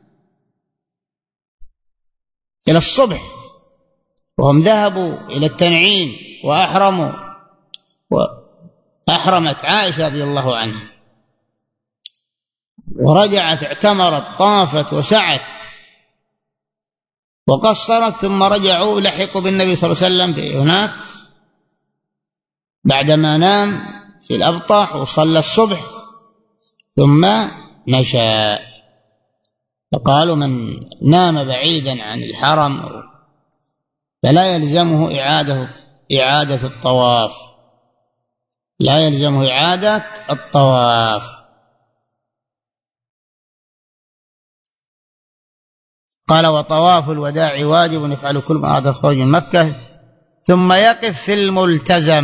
إلى الصبح، وهم ذهبوا إلى التنعيم وأحرموا، وأحرمت عائشة رضي الله عنها ورجعت اعتمرت طافت وسعت وقصرت، ثم رجعوا لحقوا بالنبي صلى الله عليه وسلم في هناك بعدما نام في الأبطح وصلى الصبح ثم مشى. فقالوا من نام بعيدا عن الحرم فلا يلزمه إعادة الطواف، لا يلزمه إعادة الطواف. قال: وطواف الوداع واجب يفعل كل من أراد الخروج من مكة، ثم يقف في الملتزم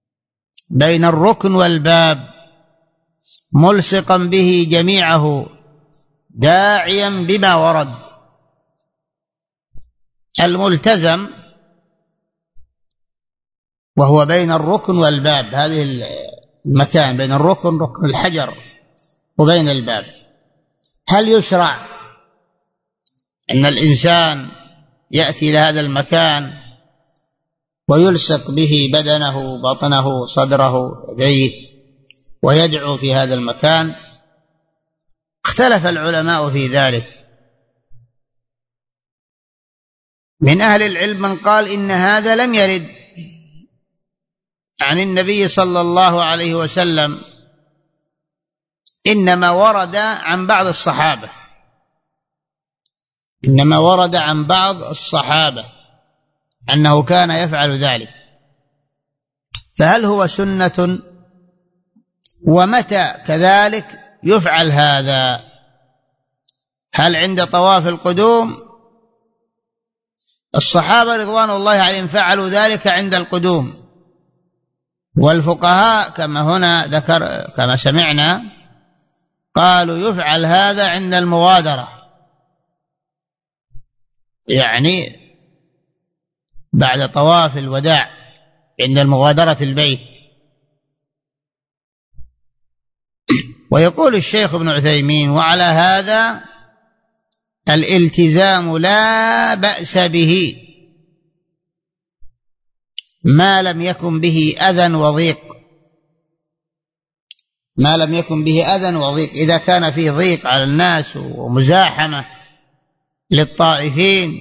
بين الركن والباب ملصقا به جميعه داعيا بما ورد. الملتزم وهو بين الركن والباب، هذه المكان بين الركن، ركن الحجر، وبين الباب، هل يشرع أن الإنسان يأتي إلى هذا المكان ويلصق به بدنه، بطنه، صدره، يديه، ويدعو في هذا المكان؟ اختلف العلماء في ذلك. من أهل العلم من قال إن هذا لم يرد عن النبي صلى الله عليه وسلم، إنما ورد عن بعض الصحابة، إنما ورد عن بعض الصحابة أنه كان يفعل ذلك. فهل هو سنة؟ ومتى كذلك يفعل هذا؟ هل عند طواف القدوم؟ الصحابة رضوان الله عليهم فعلوا ذلك عند القدوم، والفقهاء كما هنا ذكر كما سمعنا قالوا يفعل هذا عند المغادرة، يعني بعد طواف الوداع عند المغادرة البيت. ويقول الشيخ ابن عثيمين: وعلى هذا الالتزام لا بأس به ما لم يكن به أذى وضيق، ما لم يكن به أذى وضيق. إذا كان فيه ضيق على الناس ومزاحمة للطائفين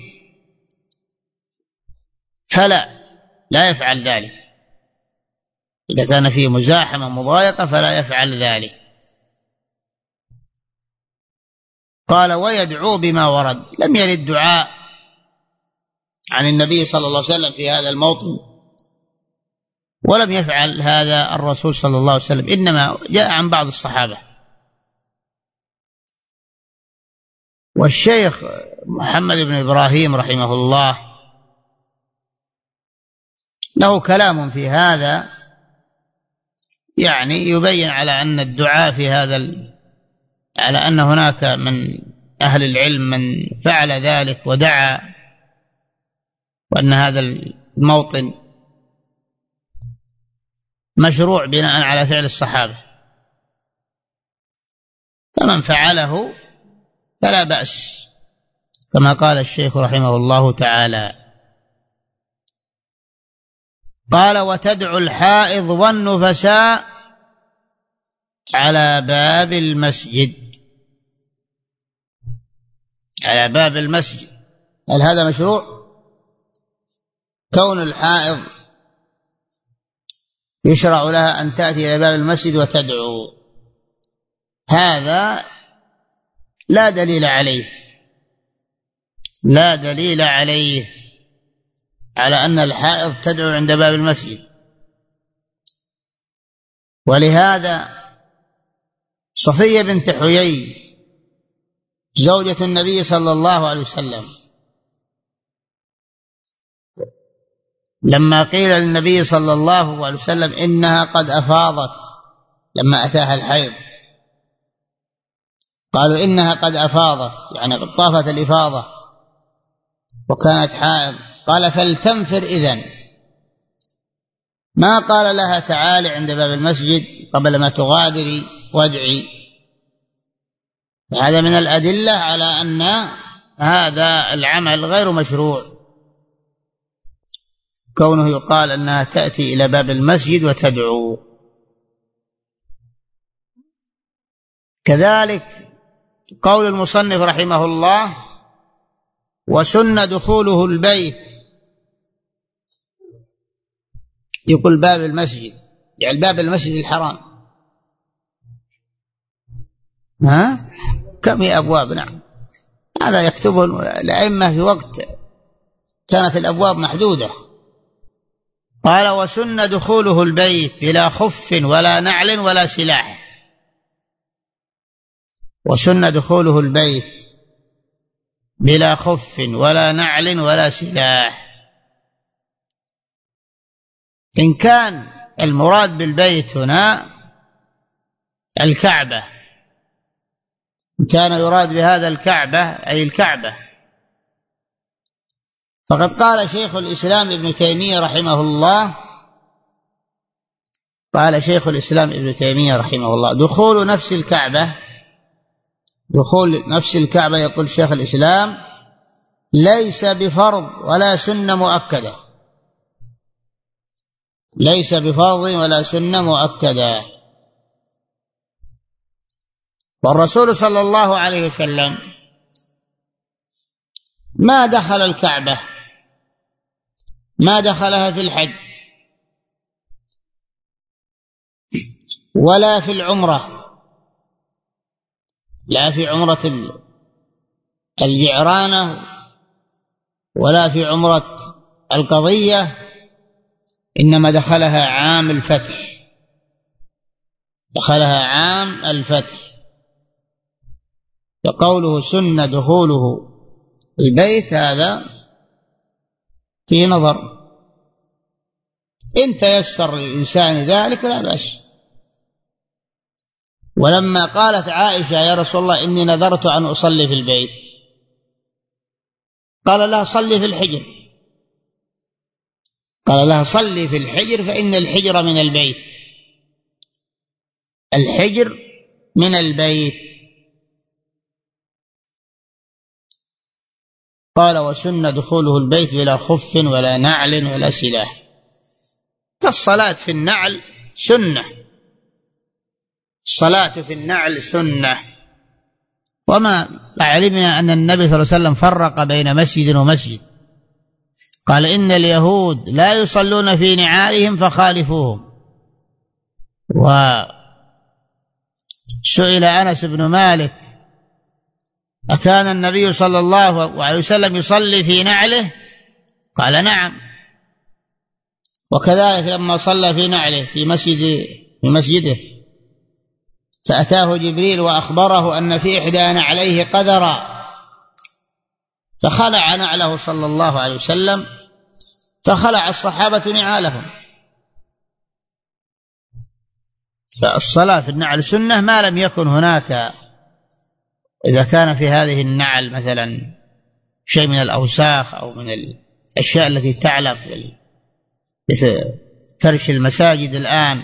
لا يفعل ذلك. إذا كان فيه مزاحمة مضايقة فلا يفعل ذلك. قال: ويدعو بما ورد. لم يرد دعاء عن النبي صلى الله عليه وسلم في هذا الموطن، ولم يفعل هذا الرسول صلى الله عليه وسلم، إنما جاء عن بعض الصحابة. والشيخ محمد بن إبراهيم رحمه الله له كلام في هذا، يعني يبين على أن الدعاء في هذا، على أن هناك من أهل العلم من فعل ذلك ودعا، وأن هذا الموطن مشروع بناء على فعل الصحابة، فمن فعله فلا بأس، كما قال الشيخ رحمه الله تعالى. قال: وتدعو الحائض والنفساء على باب المسجد. على باب المسجد، هل هذا مشروع؟ كون الحائض يشرع لها أن تأتي إلى باب المسجد وتدعو، هذا لا دليل عليه، لا دليل عليه على أن الحائض تدعو عند باب المسجد. ولهذا صفية بنت حيي زوجة النبي صلى الله عليه وسلم لما قيل للنبي صلى الله عليه وسلم إنها قد أفاضت، لما أتاها الحيض قالوا إنها قد أفاضت، يعني قد طافت الإفاضة وكانت حائض. قال: فلتنفر إذن. ما قال لها تعالي عند باب المسجد قبل ما تغادري وادعي. هذا من الأدلة على أن هذا العمل غير مشروع، كونه يقال أنها تأتي إلى باب المسجد وتدعو. كذلك قول المصنف رحمه الله: وسن دخوله البيت. يقول باب المسجد، يعني باب المسجد الحرام. كم هي أبواب؟ نعم، هذا يكتبه الأئمة في وقت كانت الأبواب محدودة. قال: وسن دخوله البيت بلا خف ولا نعل ولا سلاح. وسن دخوله البيت بلا خف ولا نعل ولا سلاح. إن كان المراد بالبيت هنا الكعبة، كان يراد بهذا الكعبة أي الكعبة. فقد قال شيخ الإسلام ابن تيمية رحمه الله، قال شيخ الإسلام ابن تيمية رحمه الله: دخول نفس الكعبة يقول شيخ الإسلام ليس بفرض ولا سنة مؤكدة، ليس بفرض ولا سنة مؤكدة. والرسول صلى الله عليه وسلم ما دخل الكعبة، ما دخلها في الحج ولا في العمرة، لا في عمرة الجعرانة ولا في عمرة القضية، إنما دخلها عام الفتح، دخلها عام الفتح. فقوله سنة دخوله البيت هذا فيه نظر، إن تيسر للإنسان ذلك لا بأس. ولما قالت عائشة: يا رسول الله إني نذرت أن أصلي في البيت، قال لها: صلي في الحجر، قال لها: صلي في الحجر فإن الحجر من البيت، الحجر من البيت. قال: وسن دخوله البيت بلا خف ولا نعل ولا سلاح. فالصلاة في النعل سنة، الصلاة في النعل سنة. وما علمنا أن النبي صلى الله عليه وسلم فرق بين مسجد ومسجد، قال: إن اليهود لا يصلون في نعالهم فخالفوهم. وسئل أنس بن مالك: أكان النبي صلى الله عليه وسلم يصلي في نعله؟ قال: نعم. وكذلك لما صلى في نعله في مسجده فأتاه جبريل وأخبره أن في إحدى نعليه قذرا، فخلع نعله صلى الله عليه وسلم، فخلع الصحابة نعالهم. فالصلاة في النعل سنة ما لم يكن هناك، إذا كان في هذه النعل مثلا شيء من الأوساخ أو من الأشياء التي تعلق فرش المساجد الآن.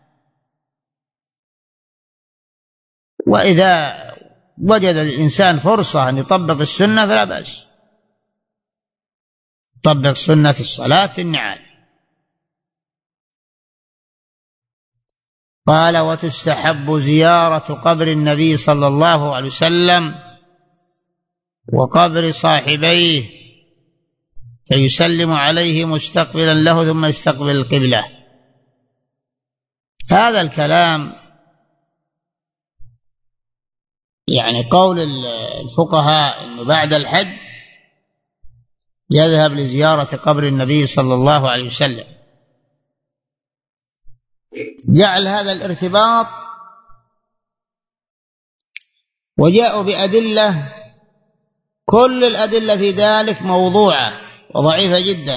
وإذا وجد الإنسان فرصة أن يطبق السنة فلا بأس، يطبق سنة الصلاة في النعال. قال: وتستحب زيارة قبر النبي صلى الله عليه وسلم وقبر صاحبيه فيسلم عليه مستقبلا له ثم يستقبل القبلة. هذا الكلام يعني قول الفقهاء أنه بعد الحج يذهب لزيارة قبر النبي صلى الله عليه وسلم، جعل هذا الارتباط، وجاءوا بأدلة، كل الأدلة في ذلك موضوعة وضعيفة جدا،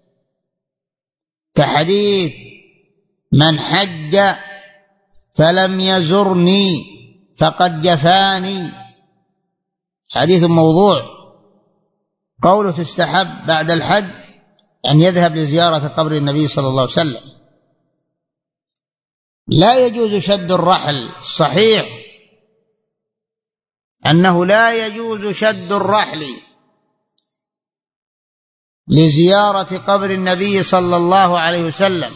كحديث: من حج فلم يزرني فقد جفاني، حديث موضوع. قوله تستحب بعد الحج أن يذهب لزيارة قبر النبي صلى الله عليه وسلم. لا يجوز شد الرحل، صحيح أنه لا يجوز شد الرحل لزيارة قبر النبي صلى الله عليه وسلم،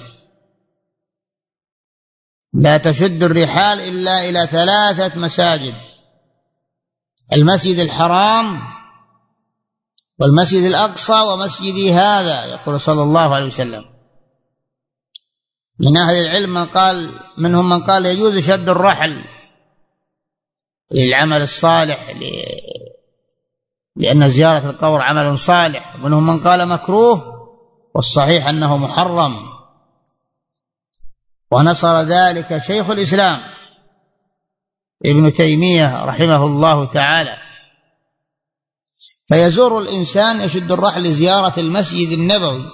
لا تشد الرحال إلا إلى 3 مساجد: المسجد الحرام والمسجد الأقصى ومسجدي هذا، يقول صلى الله عليه وسلم. من أهل العلم منهم من قال يجوز شد الرحل للعمل الصالح، لأن زيارة القبر عمل صالح، ومنهم من قال مكروه، والصحيح أنه محرم. ونصر ذلك شيخ الإسلام ابن تيمية رحمه الله تعالى. فيزور الإنسان يشد الرحل لزيارة المسجد النبوي،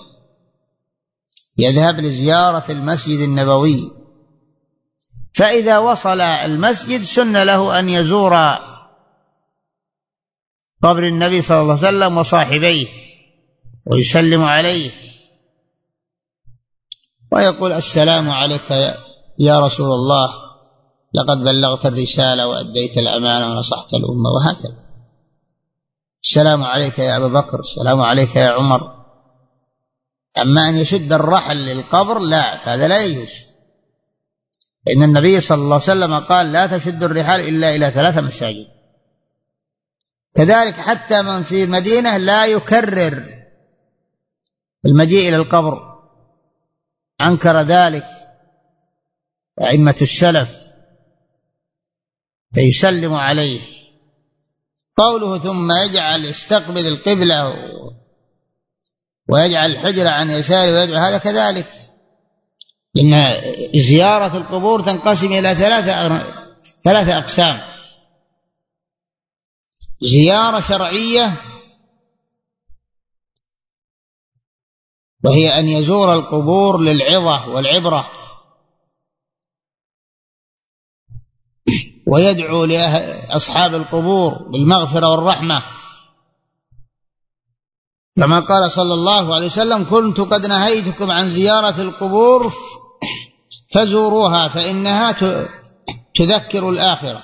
يذهب لزيارة المسجد النبوي، فإذا وصل المسجد سن له أن يزور قبر النبي صلى الله عليه وسلم وصاحبيه ويسلم عليه ويقول السلام عليك يا رسول الله، لقد بلغت الرسالة وأديت الأمانة ونصحت الأمة، وهكذا. السلام عليك يا أبا بكر، السلام عليك يا عمر. أما أن يشد الرحل للقبر لا، فهذا لا يجوز، إن النبي صلى الله عليه وسلم قال لا تشد الرحال إلا إلى 3 مساجد. كذلك حتى من في المدينة لا يكرر المجيء إلى القبر، أنكر ذلك أئمة السلف، فيسلم عليه. قوله ثم يستقبل القبلة ويجعل الحجرة عن يساره ويدعو، هذا كذلك، لأن زيارة القبور تنقسم إلى 3 أقسام: زيارة شرعية، وهي أن يزور القبور للعظة والعبرة ويدعو لأصحاب القبور بالمغفرة والرحمة، كما قال صلى الله عليه وسلم: كنت قد نهيتكم عن زيارة القبور فزوروها فإنها تذكر الآخرة.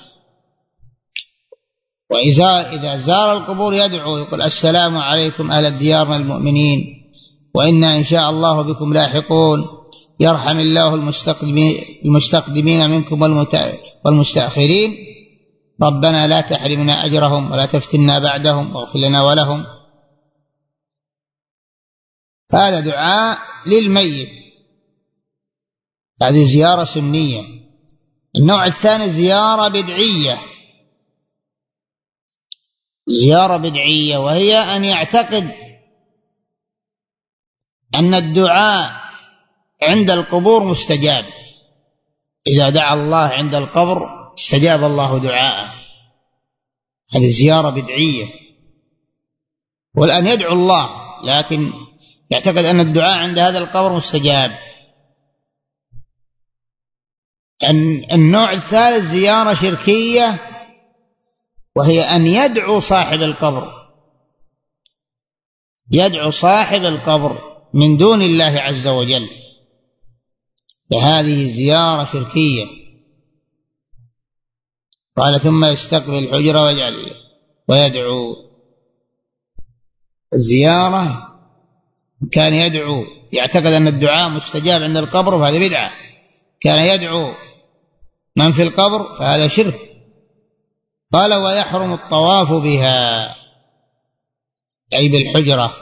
وإذا زار القبور يدعو، يقول السلام عليكم أهل الديار من المؤمنين وإنا إن شاء الله بكم لاحقون، يرحم الله المستقدمين منكم والمستأخرين، ربنا لا تحرمنا أجرهم ولا تفتنا بعدهم واغفر لنا ولهم. هذا دعاء للميت، هذه زيارة سنية. النوع الثاني زيارة بدعية، زيارة بدعية، وهي أن يعتقد أن الدعاء عند القبور مستجاب، إذا دعا الله عند القبر استجاب الله دعاءه، هذه زيارة بدعية. والآن يدعو الله لكن يعتقد أن الدعاء عند هذا القبر مستجاب. النوع الثالث زيارة شركية، وهي أن يدعو صاحب القبر، يدعو صاحب القبر من دون الله عز وجل، فهذه زيارة شركية. قال ثم يستقبل الحجرة ويدعو. الزيارة كان يدعو، يعتقد أن الدعاء مستجاب عند القبر، فهذا بدعة. كان يدعو من في القبر، فهذا شرك. قال ويحرم الطواف بها، أي بالحجرة،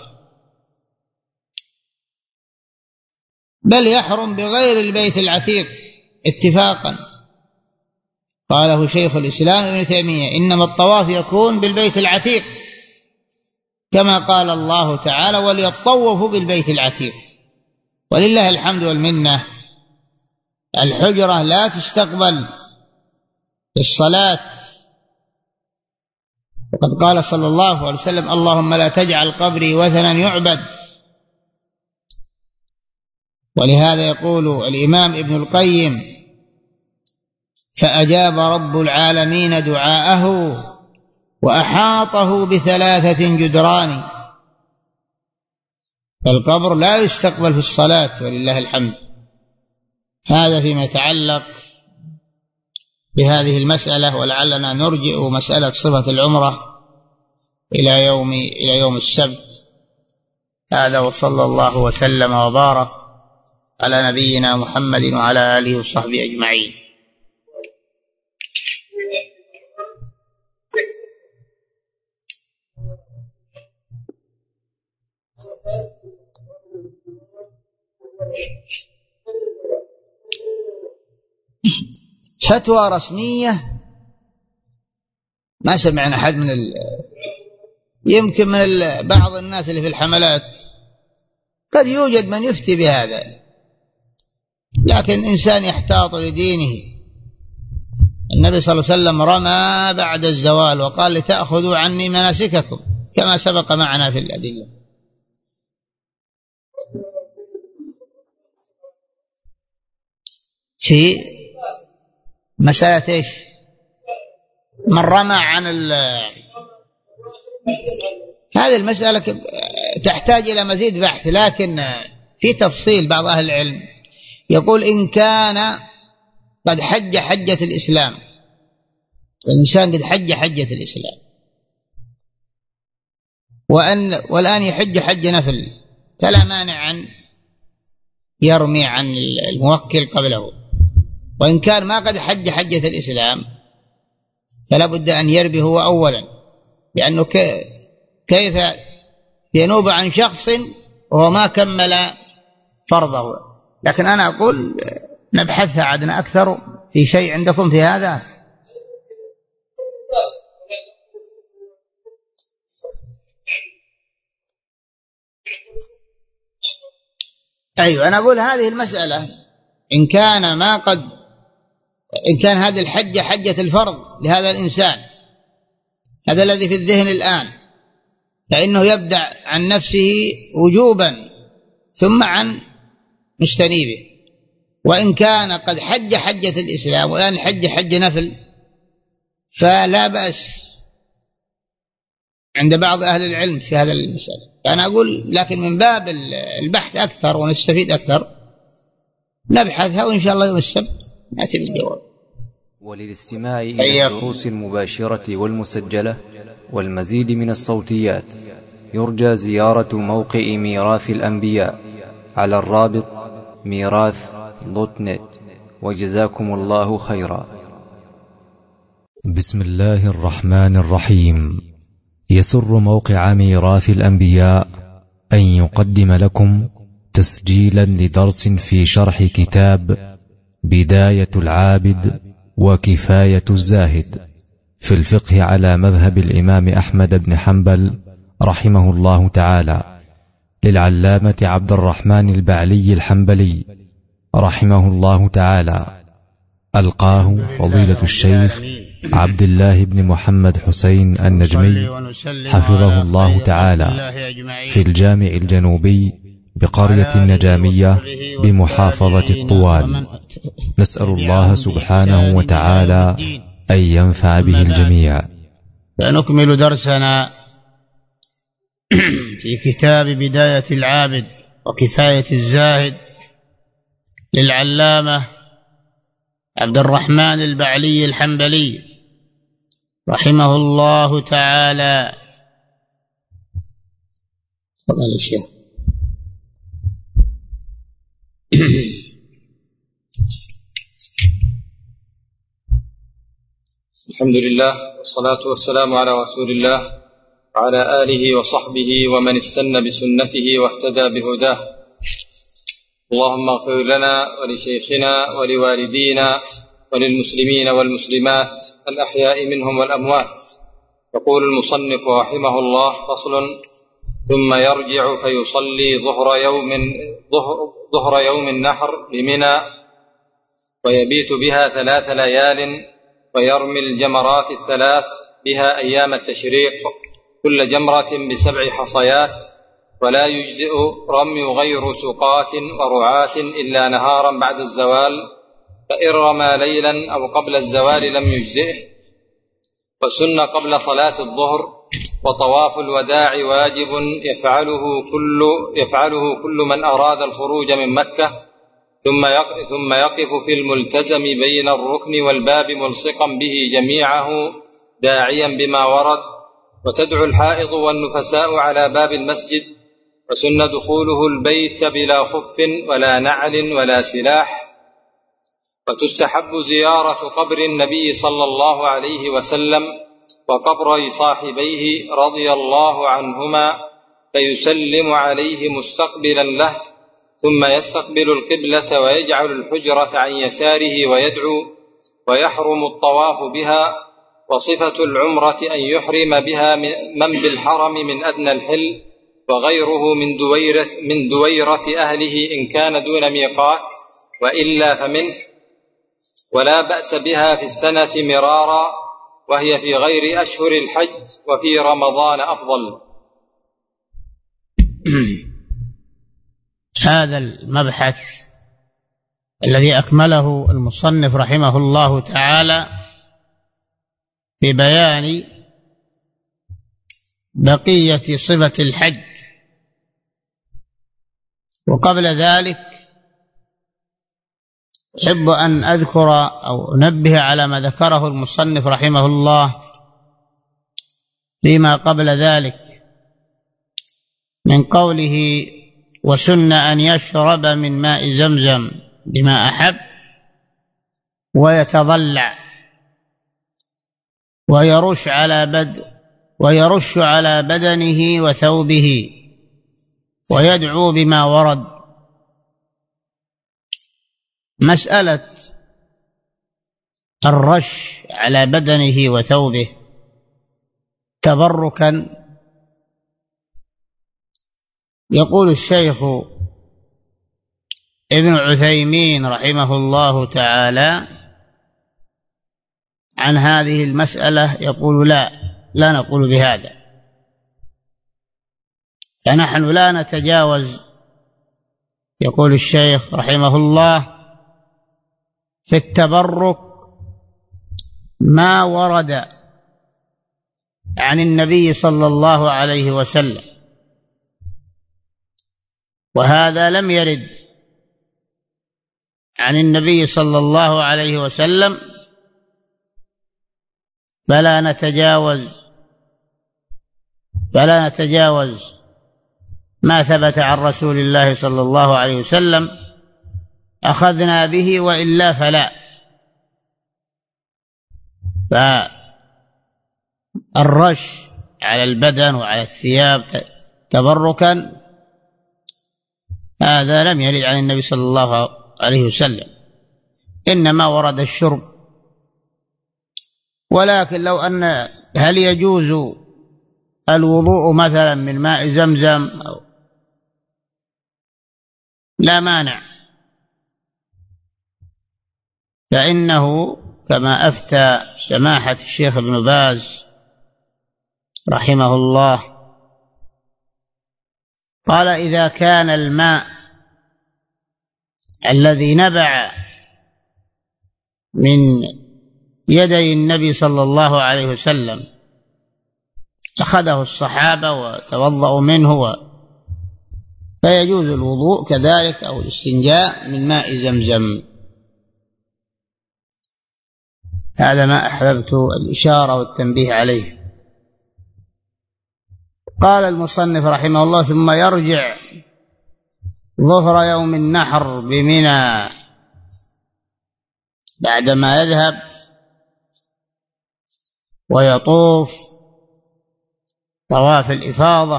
بل يحرم بغير البيت العتيق اتفاقا. قاله شيخ الإسلام ابن تيمية: إنما الطواف يكون بالبيت العتيق، كما قال الله تعالى: وليطوفوا بالبيت العتيق. ولله الحمد والمنة، الحجرة لا تستقبل الصلاة، وقد قال صلى الله عليه وسلم: اللهم لا تجعل قبري وثنا يعبد. ولهذا يقول الإمام ابن القيم: فأجاب رب العالمين دعاءه وأحاطه ب3 جدران. فالقبر لا يستقبل في الصلاة ولله الحمد. هذا فيما يتعلق بهذه المسألة، ولعلنا نرجئ مسألة صفة العمرة إلى يوم السبت. هذا وصلى الله وسلم وبارك على نبينا محمد وعلى آله وصحبه أجمعين. فتوى رسمية ما سمعنا أحد يمكن من بعض الناس اللي في الحملات قد يوجد من يفتي بهذا، لكن إنسان يحتاط لدينه. النبي صلى الله عليه وسلم رمى بعد الزوال وقال: لتأخذوا عني مناسككم، كما سبق معنا في الأدلة. في مسألة إيش؟ من رمى هذه المسألة تحتاج إلى مزيد بحث، لكن في تفصيل. بعض أهل العلم يقول إن كان قد حج حجة الإسلام، الإنسان قد حج حجة الإسلام والآن يحج حج نفل، فلا مانع أن يرمي عن الموكل قبله. وإن كان ما قد حج حجة الإسلام فلا بد أن يرمي هو أولا، لأنه كيف ينوب عن شخص وهو ما كمل فرضه. لكن أنا أقول نبحثها عدنا أكثر. في شيء عندكم في هذا؟ أيوة، أنا أقول هذه المسألة إن كان هذه الحجة حجة الفرض لهذا الإنسان، هذا الذي في الذهن الآن، فإنه يبدأ عن نفسه وجوبا ثم عن مستنيبه. وإن كان قد حج حجة الإسلام والآن حج نفل فلا بأس عند بعض أهل العلم في هذا المسألة. أنا أقول لكن من باب البحث أكثر ونستفيد أكثر نبحثها، وإن شاء الله يوم السبت نأتي بالجواب. وللاستماع إلى الدروس المباشرة والمسجلة والمزيد من الصوتيات يرجى زيارة موقع ميراث الأنبياء على الرابط ميراث.net. وجزاكم الله خيرا. بسم الله الرحمن الرحيم. يسر موقع ميراث الأنبياء أن يقدم لكم تسجيلا لدرس في شرح كتاب بداية العابد وكفاية الزاهد في الفقه على مذهب الإمام أحمد بن حنبل رحمه الله تعالى، للعلامة عبد الرحمن البعلي الحنبلي رحمه الله تعالى. ألقاه فضيلة الشيخ عبد الله بن محمد حسين النجمي حفظه الله تعالى في الجامع الجنوبي بقرية النجامية بمحافظة الطوال. نسأل الله سبحانه وتعالى أن ينفع به الجميع. فنكمل درسنا في كتاب بداية العابد وكفاية الزاهد للعلامة عبد الرحمن البعلي الحنبلي رحمه الله تعالى. تفضل الشيخ. الحمد لله والصلاة والسلام على رسول الله وعلى آله وصحبه ومن استنى بسنته واهتدى بهداه. اللهم اغفر لنا ولشيخنا ولوالدينا وللمسلمين والمسلمات الأحياء منهم والأموات. يقول المصنف رحمه الله: فصل. ثم يرجع فيصلي ظهر يوم النحر بمنى ويبيت بها 3 ليال، ويرمي الجمرات 3 بها أيام التشريق، كل جمرة ب7 حصيات، ولا يجزئ رمي غير سقاة ورعاة إلا نهارا بعد الزوال، فإن رمى ليلا أو قبل الزوال لم يجزئه. وسن قبل صلاة الظهر. وطواف الوداع واجب يفعله كل من أراد الخروج من مكة، ثم يقف في الملتزم بين الركن والباب ملصقا به جميعه داعيا بما ورد. وتدعو الحائض والنفساء على باب المسجد. وسن دخوله البيت بلا خف ولا نعل ولا سلاح. وتستحب زيارة قبر النبي صلى الله عليه وسلم وقبر صاحبيه رضي الله عنهما، فيسلم عليه مستقبلا له، ثم يستقبل القبلة ويجعل الحجرة عن يساره ويدعو، ويحرم الطواف بها. وصفة العمرة أن يحرم بها من بالحرم من أدنى الحل، وغيره من دويرة أهله إن كان دون ميقات، وإلا فمنه. ولا بأس بها في السنة مرارا، وهي في غير أشهر الحج، وفي رمضان أفضل. هذا المبحث الذي أكمله المصنف رحمه الله تعالى في بيان بقية صفة الحج. وقبل ذلك أحب أن أذكر أو أنبه على ما ذكره المصنف رحمه الله فيما قبل ذلك من قوله: وسن أن يشرب من ماء زمزم بما أحب ويتضلع ويرش على بدنه وثوبه ويدعو بما ورد. مسألة الرش على بدنه وثوبه تبركا، يقول الشيخ ابن عثيمين رحمه الله تعالى عن هذه المسألة، يقول: لا نقول بهذا، فنحن لا نتجاوز، يقول الشيخ رحمه الله، في التبرك ما ورد عن النبي صلى الله عليه وسلم، وهذا لم يرد عن النبي صلى الله عليه وسلم، فلا نتجاوز ما ثبت عن رسول الله صلى الله عليه وسلم، أخذنا به وإلا فلا. فالرش على البدن وعلى الثياب تبركا هذا لم يرد عن النبي صلى الله عليه وسلم، إنما ورد الشرب. ولكن لو أن هل يجوز الوضوء مثلا من ماء زمزم لا مانع، فإنه كما أفتى سماحة الشيخ ابن باز رحمه الله، قال: إذا كان الماء الذي نبع من يدي النبي صلى الله عليه وسلم أخذه الصحابة وتوضأوا منه، فيجوز الوضوء كذلك أو الاستنجاء من ماء زمزم. هذا ما أحببت الإشارة والتنبيه عليه. قال المصنف رحمه الله: ثم يرجع ظهر يوم النحر بمنى، بعدما يذهب ويطوف طواف الإفاضة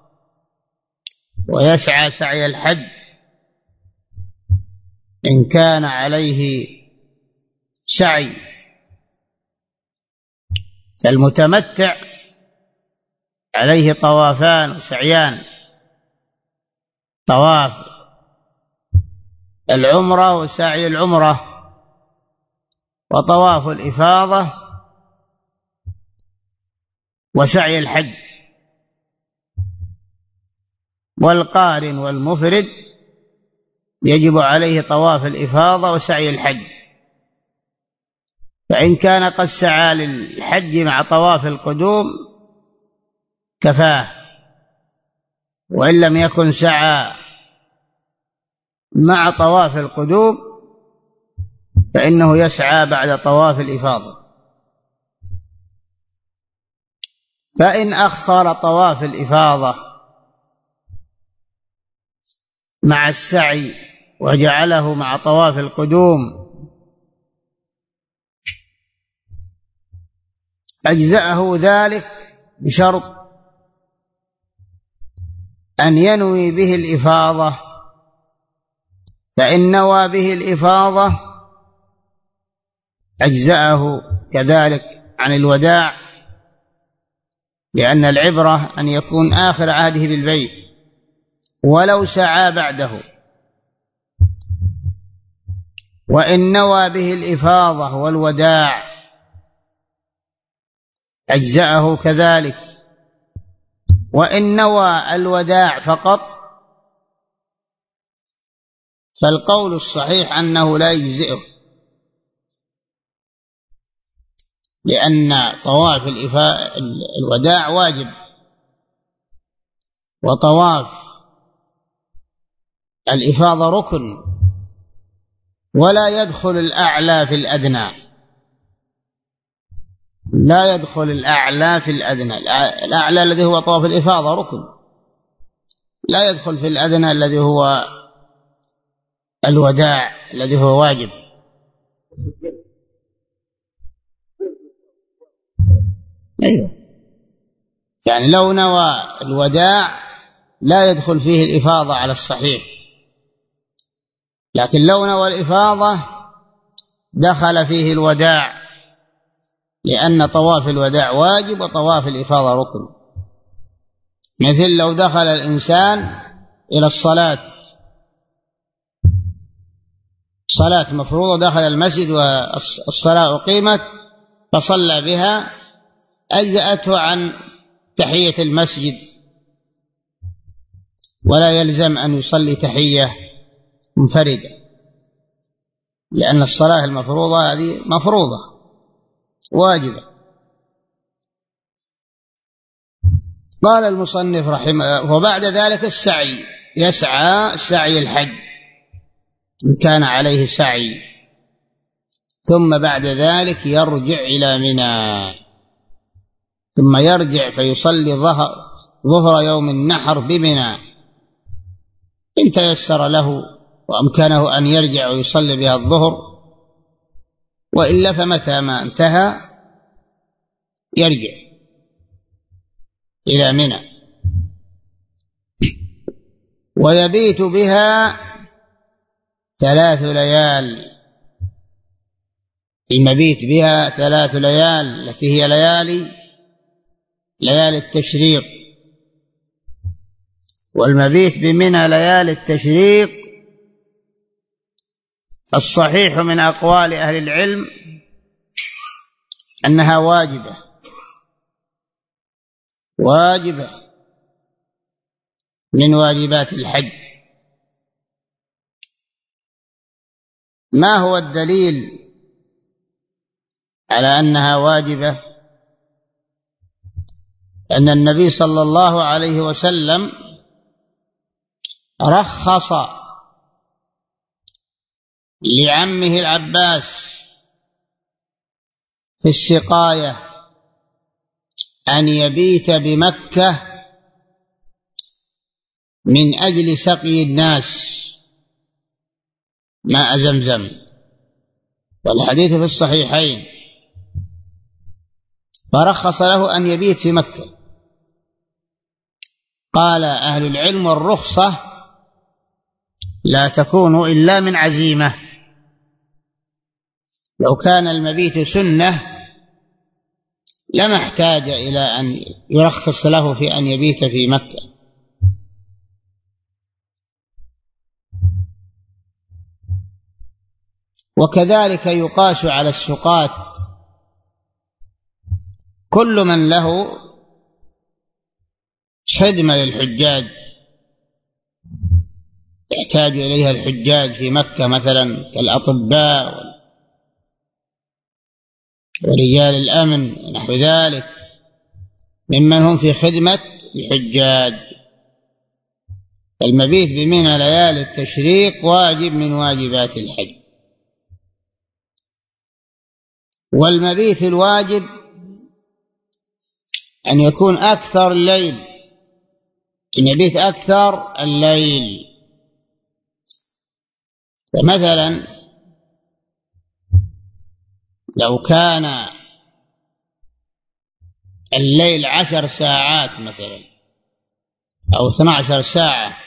ويسعى سعي الحج إن كان عليه سعي. فالمتمتع عليه طوافان وسعيان: طواف العمرة وسعي العمرة، وطواف الإفاضة وسعي الحج. والقارن والمفرد يجب عليه طواف الإفاضة وسعي الحج، فإن كان قد سعى للحج مع طواف القدوم كفاه، وإن لم يكن سعى مع طواف القدوم فإنه يسعى بعد طواف الإفاضة. فإن أخر طواف الإفاضة مع السعي وجعله مع طواف القدوم أجزأه ذلك بشرط أن ينوي به الإفاضة، فإن نوى به الإفاضة أجزأه كذلك عن الوداع، لأن العبرة أن يكون آخر عهده بالبيت ولو سعى بعده. وإن نوى به الإفاضة والوداع أجزأه كذلك. وإن نوى الوداع فقط فالقول الصحيح أنه لا يجزئه، لأن طواف الوداع واجب وطواف الإفاضة ركن، ولا يدخل الأعلى في الأدنى، لا يدخل الأعلى في الأدنى. الأعلى الذي هو طواف الإفاضة ركن، لا يدخل في الأدنى الذي هو الوداع الذي هو واجب. أيوه، يعني لو نوى الوداع لا يدخل فيه الإفاضة على الصحيح، لكن لو نوى الإفاضة دخل فيه الوداع، لأن طواف الوداع واجب وطواف الإفاضة ركن. مثل لو دخل الإنسان إلى الصلاة، صلاة مفروضة، دخل المسجد والصلاة أقيمت فصلى بها، أجزأته عن تحية المسجد، ولا يلزم أن يصلي تحية منفردة، لأن الصلاة المفروضة هذه مفروضة واجبة. قال المصنف رحمه: وبعد ذلك السعي، يسعى سعي الحج إن كان عليه سعي، ثم بعد ذلك يرجع إلى منى، ثم يرجع فيصلي ظهر يوم النحر بمنى إن تيسر له وأمكنه أن يرجع ويصلي بها الظهر، وإلا فمتى ما انتهى يرجع إلى منى، ويبيت بها 3 ليال. المبيت بها 3 ليال التي هي ليالي التشريق، والمبيت بمنى ليالي التشريق الصحيح من أقوال أهل العلم أنها واجبة من واجبات الحج. ما هو الدليل على أنها واجبة؟ أن النبي صلى الله عليه وسلم رخص لعمه العباس في السقاية أن يبيت بمكة من أجل سقي الناس ماء زمزم، والحديث في الصحيحين، فرخص له أن يبيت في مكة. قال أهل العلم: والرخصة لا تكون إلا من عزيمة، لو كان المبيت سنة لما احتاج إلى أن يرخص له في أن يبيت في مكة. وكذلك يقاس على السقاة، كل من له خدمة للحجاج يحتاج إليها الحجاج في مكة، مثلا كالأطباء ورجال الأمن ونحو ذلك، ممن هم في خدمة الحجاج. المبيت بمنى ليالي التشريق واجب من واجبات الحج. والمبيت الواجب أن يكون أكثر الليل، أن يبيت أكثر الليل. فمثلا لو كان الليل 10 ساعات مثلا أو 12 ساعة،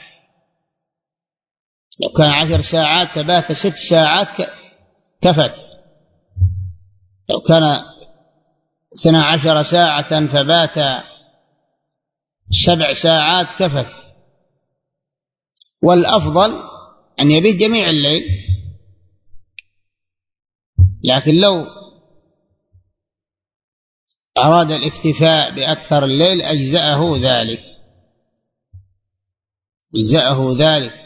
لو كان 10 ساعات فبات 6 ساعات كفت، لو كان 12 ساعة فبات 7 ساعات كفت. والأفضل أن يبيت جميع الليل، لكن لو أراد الاكتفاء بأكثر الليل أجزأه ذلك.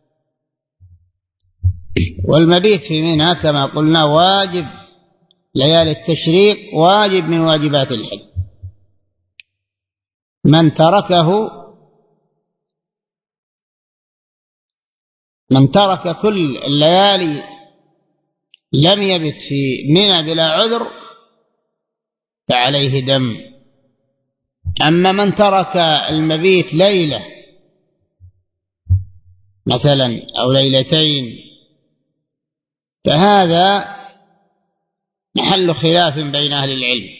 والمبيت في منى كما قلنا واجب، ليالي التشريق واجب من واجبات الحج، من تركه من ترك كل الليالي لم يبت في منى بلا عذر فعليه دم. أما من ترك المبيت ليلة مثلا أو ليلتين فهذا محل خلاف بين أهل العلم.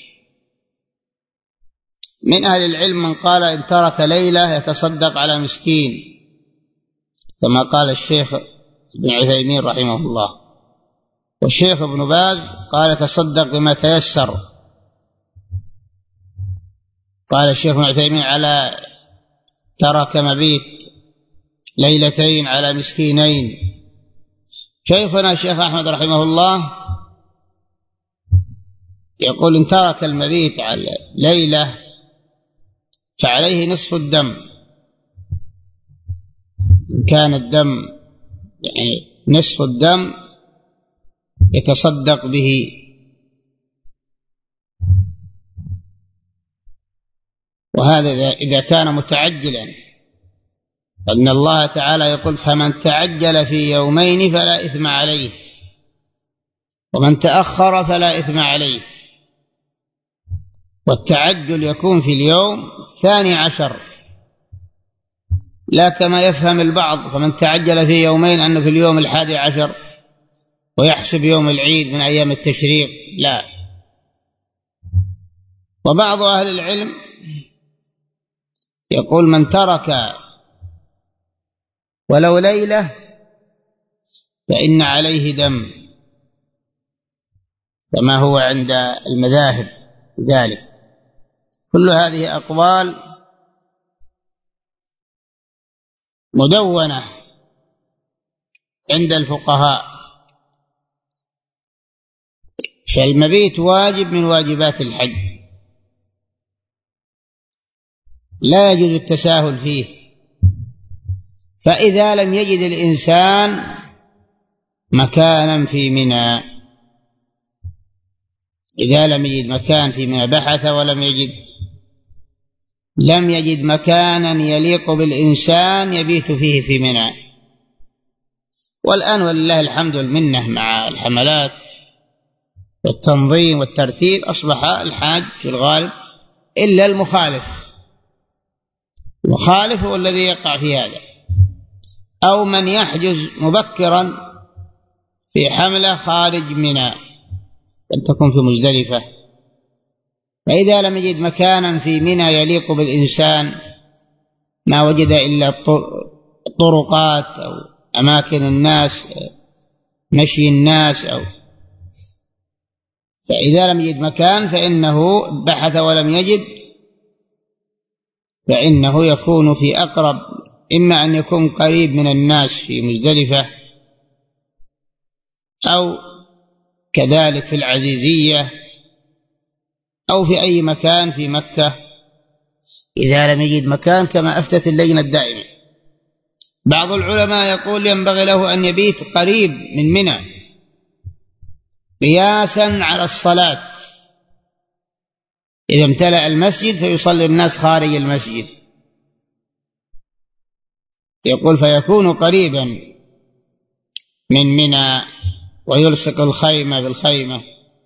من أهل العلم من قال إن ترك ليلة يتصدق على مسكين كما قال الشيخ ابن عثيمين رحمه الله، والشيخ ابن باز قال تصدق بما تيسر. قال الشيخ ابن عثيمين على ترك مبيت ليلتين على مسكينين. شيخنا الشيخ أحمد رحمه الله يقول إن ترك المبيت على ليلة فعليه نصف الدم، إن كان الدم يعني نصف الدم يتصدق به. وهذا إذا كان متعجلا، أن الله تعالى يقول فمن تعجل في يومين فلا إثم عليه ومن تأخر فلا إثم عليه. والتعجل يكون في اليوم 12، لا كما يفهم البعض فمن تعجل في يومين أنه في اليوم 11 ويحسب يوم العيد من أيام التشريق، لا. وبعض أهل العلم يقول من ترك ولو ليلة فإن عليه دم، كما هو عند المذاهب ذلك. كل هذه أقوال مدونة عند الفقهاء. فالمبيت واجب من واجبات الحج، لا يجوز التساهل فيه. فإذا لم يجد الإنسان مكانا في منى، إذا لم يجد مكان في منى بحث ولم يجد مكانا يليق بالإنسان يبيت فيه في منى. والآن ولله الحمد والمنة مع الحملات والتنظيم والترتيب أصبح الحاج في الغالب إلا المخالف هو الذي يقع في هذا، أو من يحجز مبكرا في حملة خارج منى أن تكون في مزدلفة. فإذا لم يجد مكانا في منى يليق بالإنسان، ما وجد إلا الطرقات أو أماكن الناس مشي الناس فإذا لم يجد مكان فإنه بحث ولم يجد، فإنه يكون في أقرب، إما أن يكون قريب من الناس في مزدلفة أو كذلك في العزيزية أو في أي مكان في مكة إذا لم يجد مكان، كما أفتت اللجنة الدائمة. بعض العلماء يقول ينبغي له أن يبيت قريب من منى قياسا على الصلاة، إذا امتلأ المسجد فيصلي الناس خارج المسجد، يقول فيكون قريبا من منى ويلصق الخيمة بالخيمة.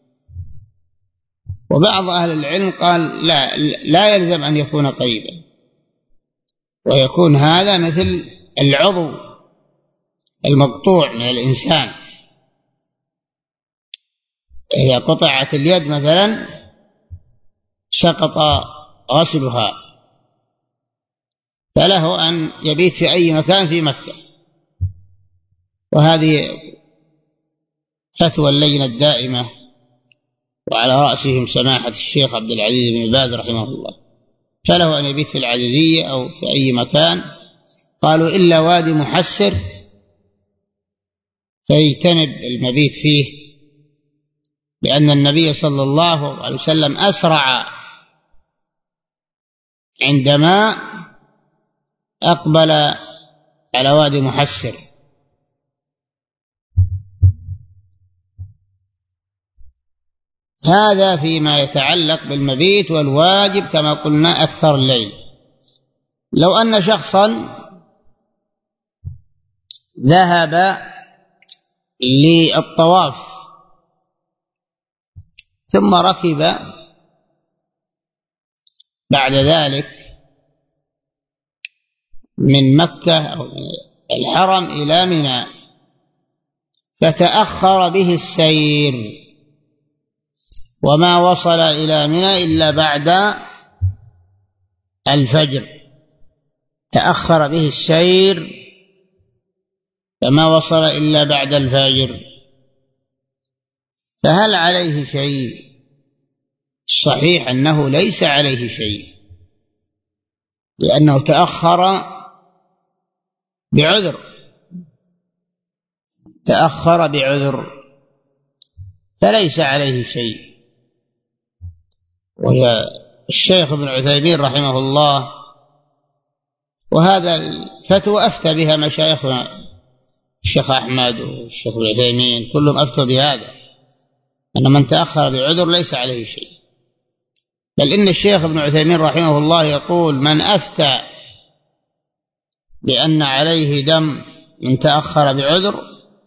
وبعض أهل العلم قال لا يلزم أن يكون قريبا، ويكون هذا مثل العضو المقطوع من الإنسان، إذا قطعت اليد مثلا سقط غسلها، فله أن يبيت في أي مكان في مكة. وهذه فتوى اللجنة الدائمة، وعلى رأسهم سماحة الشيخ عبد العزيز بن باز رحمه الله، فله أن يبيت في العزيزية أو في أي مكان. قالوا إلا وادي محسر فيجتنب المبيت فيه، لأن النبي صلى الله عليه وسلم أسرع عندما أقبل على وادي محسر. هذا فيما يتعلق بالمبيت. والواجب كما قلنا أكثر الليل. لو أن شخصا ذهب للطواف ثم ركب بعد ذلك من مكة أو الحرم إلى منى، فتأخر به السير وما وصل إلى منى إلا بعد الفجر، تأخر به السير فما وصل إلا بعد الفجر، فهل عليه شيء؟ الصحيح أنه ليس عليه شيء، لأنه تأخر بعذر، تأخر بعذر فليس عليه شيء. وهي الشيخ ابن عثيمين رحمه الله، وهذا الفتوى أفتى بها مشايخنا الشيخ أحمد والشيخ ابن عثيمين، كلهم أفتوا بهذا، أن من تأخر بعذر ليس عليه شيء. بل إن الشيخ ابن عثيمين رحمه الله يقول: من أفتى بأن عليه دم من تأخر بعذر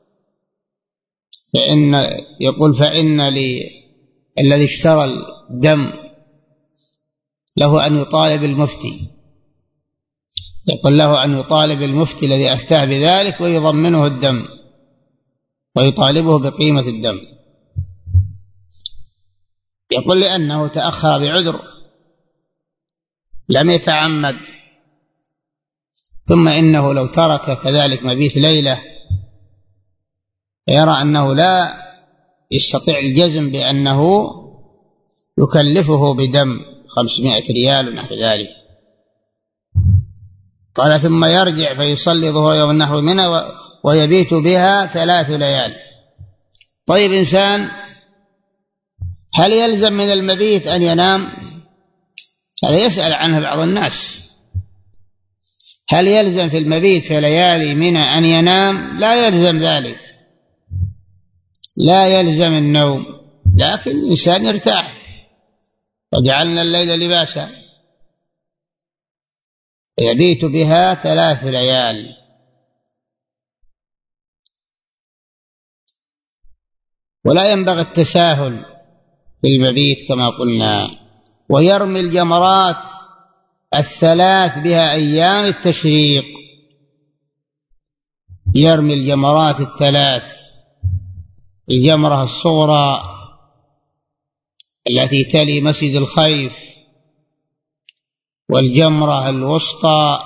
فإن الذي اشترى الدم له أن يطالب المفتي، يقول له أن يطالب المفتي الذي أفتاه بذلك ويضمنه الدم ويطالبه بقيمة الدم. يقول لأنه تأخر بعذر لم يتعمد، ثم إنه لو ترك كذلك مبيت ليلة يرى أنه لا يستطيع الجزم بأنه يكلفه بدم 500 ريال ونحو ذلك. قال: ثم يرجع فيصلي ظهر يوم النحر منها ويبيت بها 3 ليال. طيب، إنسان هل يلزم من المبيت أن ينام؟ هذا يسأل عنه بعض الناس. هل يلزم في المبيت في ليالي منى أن ينام؟ لا يلزم ذلك، لا يلزم النوم، لكن الإنسان يرتاح. وجعلنا الليل لباسا يبيت بها 3 ليال. ولا ينبغي التساهل في المبيت كما قلنا. ويرمي الجمرات 3 بها أيام التشريق، يرمي الجمرات 3: الجمرة الصغرى التي تلي مسجد الخيف، والجمرة الوسطى،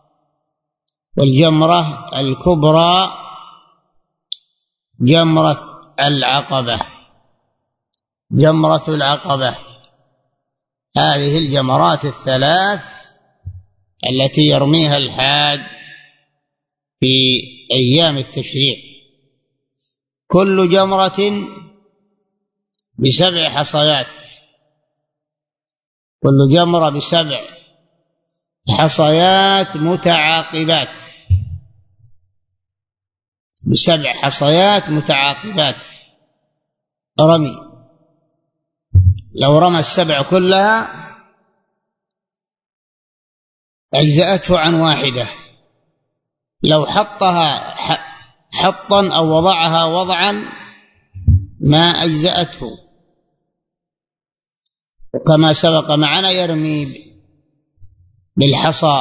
والجمرة الكبرى جمرة العقبة. جمرة العقبة هذه الجمرات 3 التي يرميها الحاج في أيام التشريق، كل جمرة ب7 حصيات، كل جمرة ب7 حصيات متعاقبات، ب7 حصيات متعاقبات رمي. لو رمى 7 كلها أجزأته عن واحدة، لو حطها حطا أو وضعها وضعا ما أجزأته. وكما سبق معنا يرمي بالحصى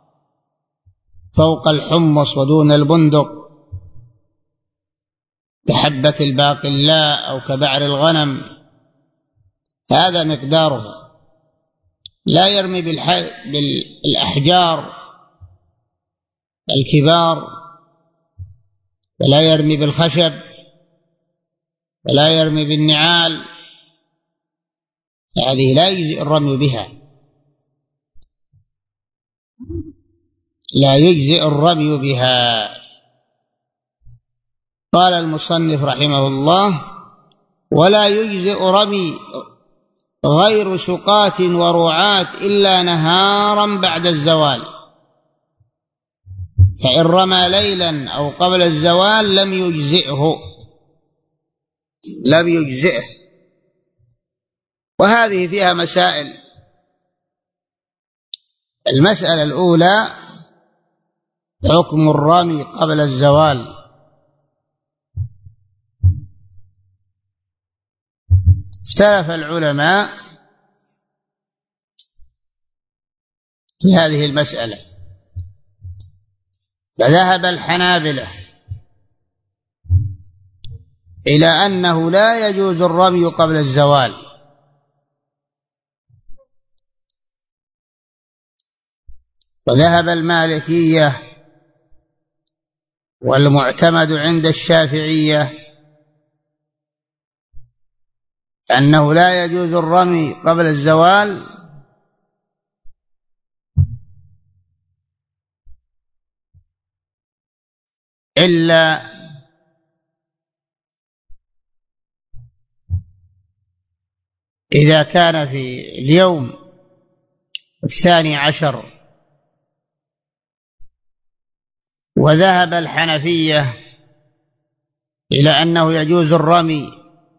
فوق الحمص ودون البندق كحبة الباقلاء أو كبعر الغنم، هذا مقداره. لا يرمي بالأحجار الكبار، ولا يرمي بالخشب، ولا يرمي بالنعال، هذه لا يجزئ الرمي بها، لا يجزئ الرمي بها. قال المصنف رحمه الله: ولا يجزئ رمي غير سقاة ورعاة إلا نهارا بعد الزوال، فإن رمى ليلا أو قبل الزوال لم يجزئه. وهذه فيها مسائل. المسألة الأولى: حكم الرمي قبل الزوال. اختلف العلماء في هذه المسألة، فذهب الحنابلة إلى أنه لا يجوز الرمي قبل الزوال، وذهب المالكية والمعتمد عند الشافعية أنه لا يجوز الرمي قبل الزوال إلا إذا كان في اليوم 12. وذهب الحنفية إلى أنه يجوز الرمي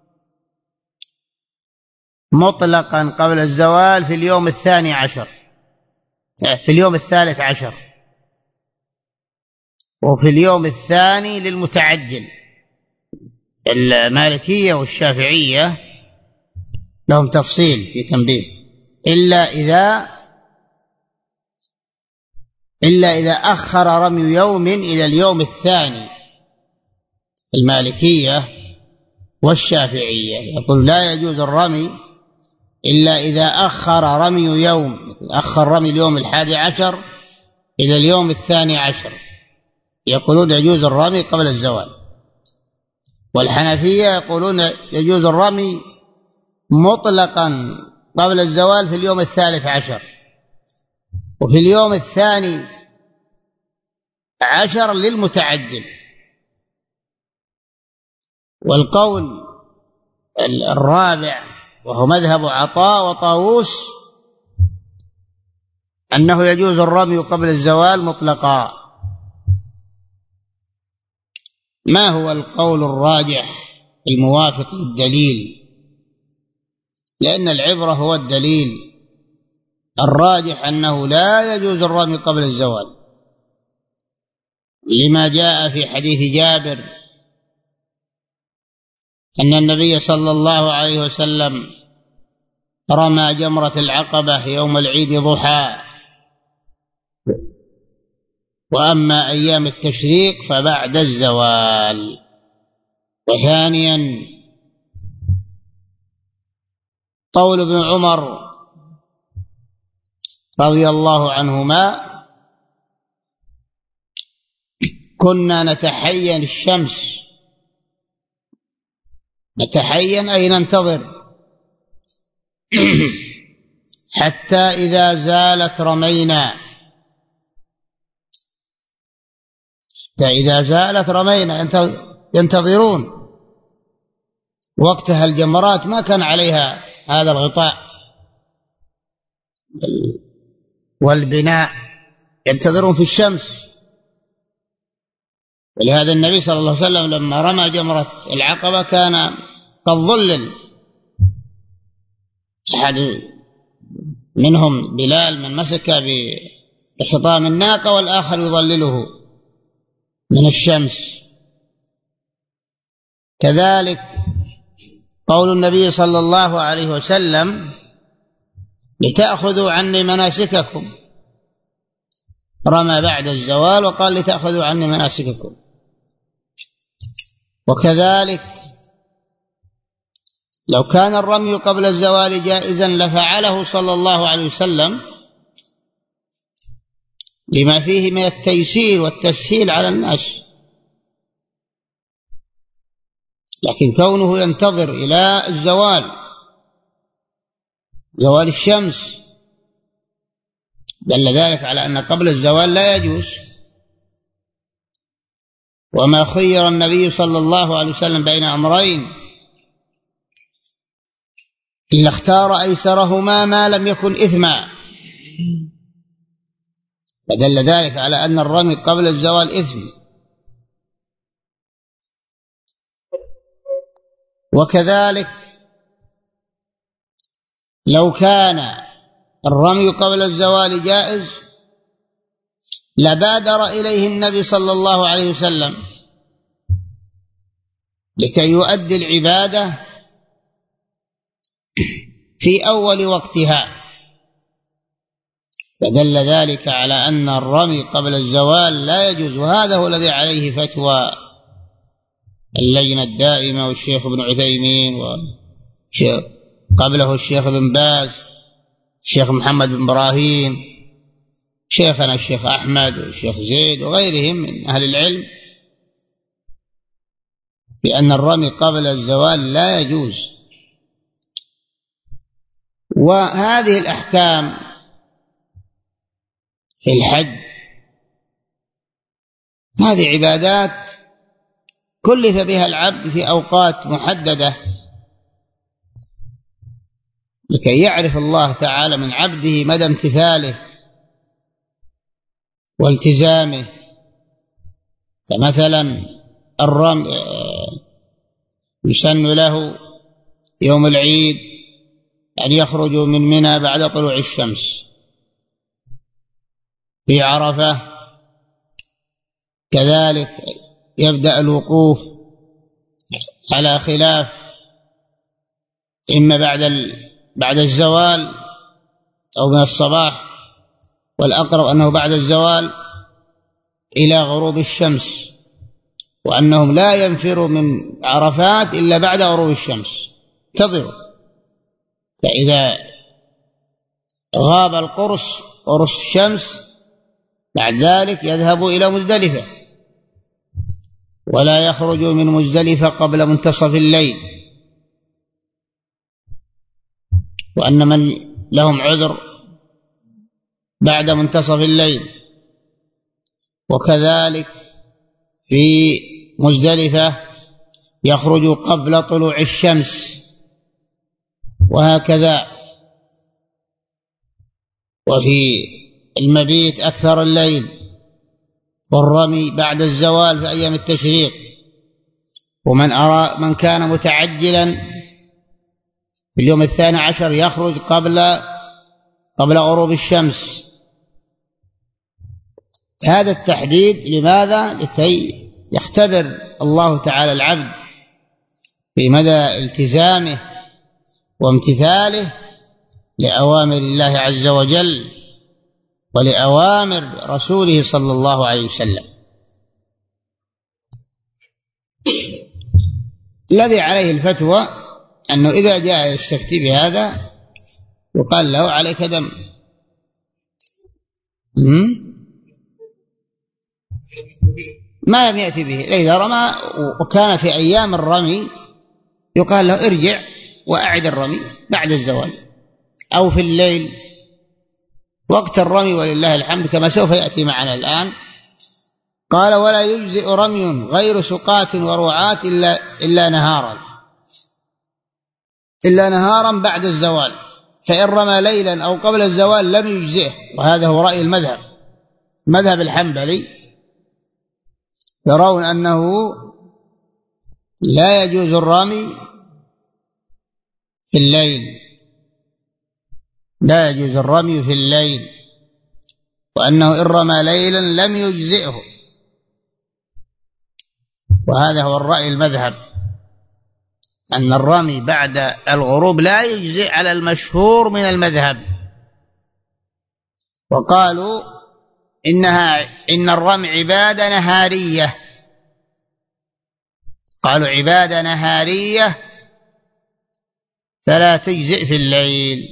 مطلقا قبل الزوال في اليوم 12، في اليوم 13، وفي اليوم 2 للمتعجل. المالكية والشافعية لهم تفصيل في تنبيه، إلا إذا أخر رمي يوم إلى اليوم 2. المالكية والشافعية يقول لا يجوز الرمي إلا إذا أخر رمي يوم، أخر رمي اليوم 11 إلى اليوم 12، يقولون يجوز الرمي قبل الزوال. والحنفية يقولون يجوز الرمي مطلقا قبل الزوال في اليوم 13، وفي اليوم 12 للمتعجل. والقول الرابع وهو مذهب عطاء وطاووس أنه يجوز الرمي قبل الزوال مطلقا. ما هو القول الراجح الموافق للدليل؟ لأن العبرة هو الدليل. الراجح أنه لا يجوز الرمي قبل الزوال لما جاء في حديث جابر أن النبي صلى الله عليه وسلم رمى جمرة العقبة يوم العيد ضحى، وأما أيام التشريق فبعد الزوال. وثانيا قول ابن عمر رضي الله عنهما كنا نتحين الشمس، نتحين أي ننتظر، حتى إذا زالت رمينا، حتى إذا زالت رمينا، ينتظرون. وقتها الجمرات ما كان عليها هذا الغطاء والبناء، ينتظرون في الشمس. ولهذا النبي صلى الله عليه وسلم لما رمى جمرة العقبة كان قد ظلل، أحد منهم بلال من مسك بخطام الناقة والآخر يظلله من الشمس. كذلك قول النبي صلى الله عليه وسلم لتأخذوا عني مناسككم، رمى بعد الزوال وقال لتأخذوا عني مناسككم. وكذلك لو كان الرمي قبل الزوال جائزا لفعله صلى الله عليه وسلم لما فيه من التيسير والتسهيل على الناس، لكن كونه ينتظر إلى الزوال، زوال الشمس، دل ذلك على أن قبل الزوال لا يجوز. وما خير النبي صلى الله عليه وسلم بين أمرين إلا اختار أيسرهما ما لم يكن إثما، فدل ذلك على أن الرمي قبل الزوال إثم. وكذلك لو كان الرمي قبل الزوال جائز لبادر إليه النبي صلى الله عليه وسلم لكي يؤدي العبادة في أول وقتها، فدل ذلك على أن الرمي قبل الزوال لا يجوز. وهذا هو الذي عليه فتوى اللجنة الدائمة والشيخ ابن عثيمين وقبله الشيخ ابن باز، الشيخ محمد بن إبراهيم، شيخنا الشيخ أحمد والشيخ زيد وغيرهم من أهل العلم، بأن الرمي قبل الزوال لا يجوز. وهذه الأحكام في الحج هذه عبادات كلف بها العبد في أوقات محددة لكي يعرف الله تعالى من عبده مدى امتثاله والتزامه. فمثلا الرمي يسن له يوم العيد أن يخرجوا من منى بعد طلوع الشمس. في عرفة كذلك يبدأ الوقوف على خلاف، إما بعد الزوال أو من الصباح، والأقرب أنه بعد الزوال إلى غروب الشمس، وأنهم لا ينفروا من عرفات إلا بعد غروب الشمس، انتظروا. فإذا غاب قرص الشمس بعد ذلك يذهبوا إلى مزدلفة، ولا يخرجوا من مزدلفة قبل منتصف الليل. وأن من لهم عذر بعد منتصف الليل. وكذلك في مزدلفة يخرج قبل طلوع الشمس، وهكذا. وفي المبيت أكثر الليل، والرمي بعد الزوال في أيام التشريق. من كان متعجلا في اليوم 12 يخرج قبل غروب الشمس. هذا التحديد لماذا؟ لكي يختبر الله تعالى العبد في مدى التزامه وامتثاله لأوامر الله عز وجل ولأوامر رسوله صلى الله عليه وسلم. الذي عليه الفتوى أنه إذا جاء يستفتي بهذا يقال له عليك دم. ما لم يأتي به إذا رمى وكان في أيام الرمي يقال له ارجع وأعد الرمي بعد الزوال أو في الليل وقت الرمي، ولله الحمد كما سوف يأتي معنا الآن. قال: ولا يجزئ رمي غير سقاة ورعاة إلا نهارا بعد الزوال، فإن رمى ليلا أو قبل الزوال لم يجزئه. وهذا هو رأي المذهب الحنبلي، يرون أنه لا يجوز الرمي في الليل، لا يجوز الرمي في الليل، وأنه إن رمى ليلا لم يجزئه. وهذا هو الرأي المذهب، أن الرمي بعد الغروب لا يجزئ على المشهور من المذهب. وقالوا إن الرمي عبادة نهارية، قالوا عبادة نهارية فلا تجزئ في الليل.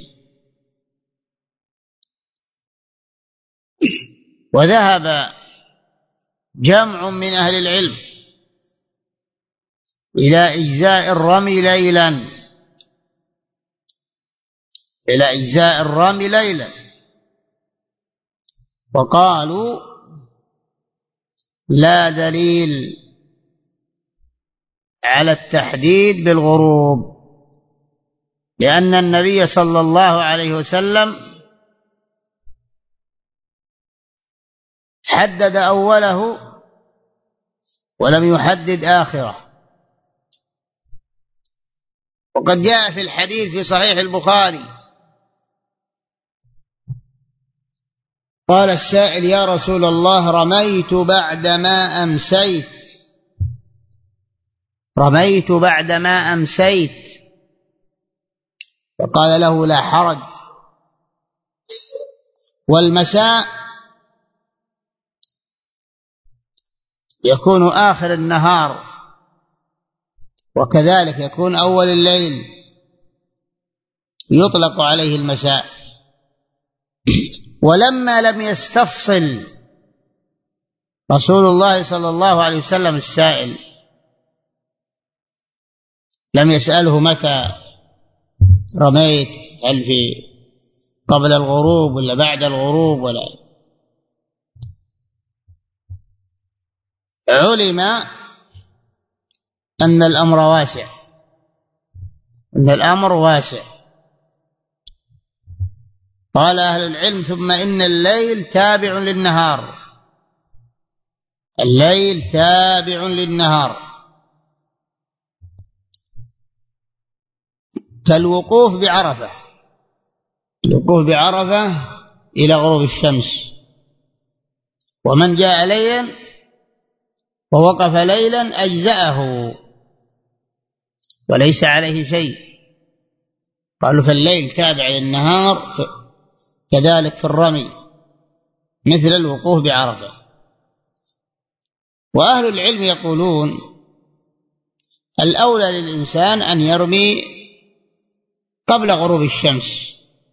وذهب جمع من أهل العلم إلى إجزاء الرمي ليلا، إلى إجزاء الرمي ليلا، وقالوا لا دليل على التحديد بالغروب، لأن النبي صلى الله عليه وسلم حدد أوله ولم يحدد آخره. وقد جاء في الحديث في صحيح البخاري قال السائل: يا رسول الله، رميت بعدما أمسيت. فقال له: لا حرج. والمساء يكون آخر النهار، وكذلك يكون أول الليل، يطلق عليه المساء. ولما لم يستفصل رسول الله صلى الله عليه وسلم السائل، لم يسأله متى رميت، هل في قبل الغروب ولا بعد الغروب، ولا علم أن الأمر واسع. قال أهل العلم: ثم إن الليل تابع للنهار، كالوقوف بعرفة إلى غروب الشمس. ومن جاء ليلا ووقف ليلا أجزأه وليس عليه شيء. قالوا: فالليل تابع للنهار، كذلك في الرمي مثل الوقوف بعرفة. وأهل العلم يقولون: الأولى للإنسان أن يرمي قبل غروب الشمس،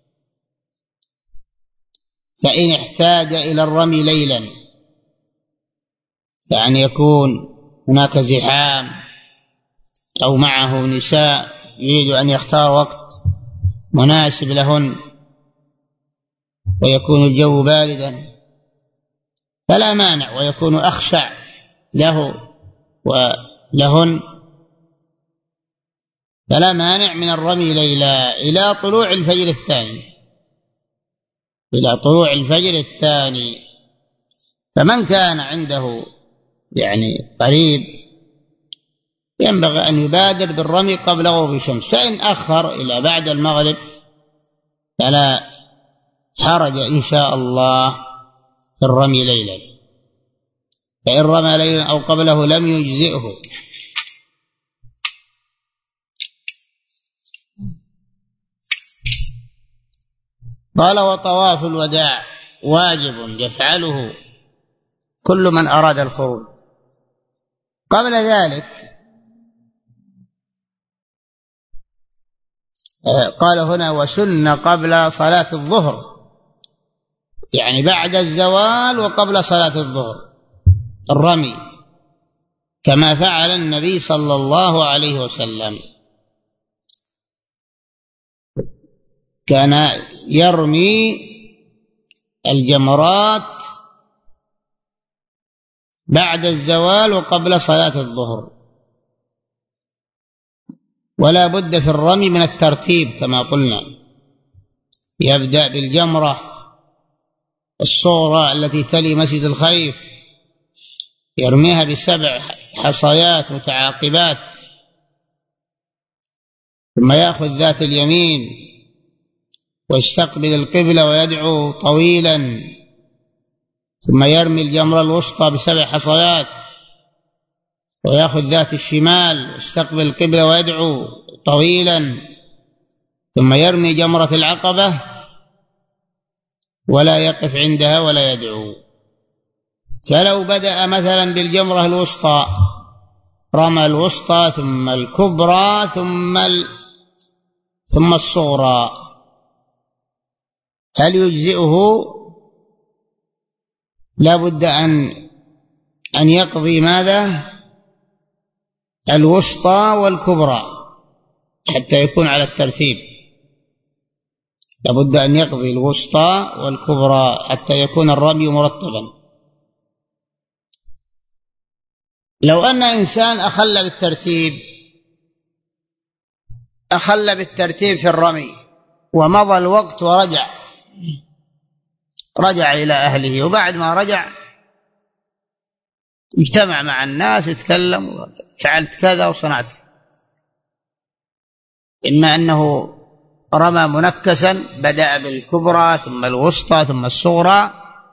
فإن احتاج إلى الرمي ليلا، يعني يكون هناك زحام أو معه نساء يريد أن يختار وقت مناسب لهن ويكون الجو باردا، فلا مانع، ويكون أخشع له ولهن، فلا مانع من الرمي ليلا إلى طلوع الفجر الثاني. فمن كان عنده يعني قريب ينبغي أن يبادر بالرمي قبل غروب الشمس، فإن أخر إلى بعد المغرب فلا حرج إن شاء الله في الرمي ليلا، فإن رمى ليلا أو قبله لم يجزئه. قال: وطواف الوداع واجب يفعله كل من أراد الخروج. قبل ذلك قال هنا: وسن قبل صلاة الظهر، يعني بعد الزوال وقبل صلاة الظهر الرمي، كما فعل النبي صلى الله عليه وسلم، كان يرمي الجمرات بعد الزوال وقبل صلاة الظهر. ولا بد في الرمي من الترتيب كما قلنا، يبدأ بالجمرة الصغرى التي تلي مسجد الخيف، يرميها ب7 حصيات متعاقبات، ثم يأخذ ذات اليمين ويستقبل القبلة ويدعو طويلا، ثم يرمي الجمرة الوسطى ب7 حصيات ويأخذ ذات الشمال ويستقبل القبلة ويدعو طويلا، ثم يرمي جمرة العقبة ولا يقف عندها ولا يدعو. فلو بدأ مثلا بالجمرة الوسطى، رمى الوسطى ثم الكبرى ثم الصغرى، هل يجزئه؟ لا بد أن يقضي ماذا؟ الوسطى والكبرى حتى يكون على الترتيب، لا بد أن يقضي الوسطى والكبرى حتى يكون الرمي مرتبا. لو أن إنسان أخل بالترتيب في الرمي ومضى الوقت ورجع إلى أهله، وبعد ما رجع اجتمع مع الناس ويتكلم: فعلت كذا وصنعت، إما أنه رمى منكسا بدأ بالكبرى ثم الوسطى ثم الصغرى،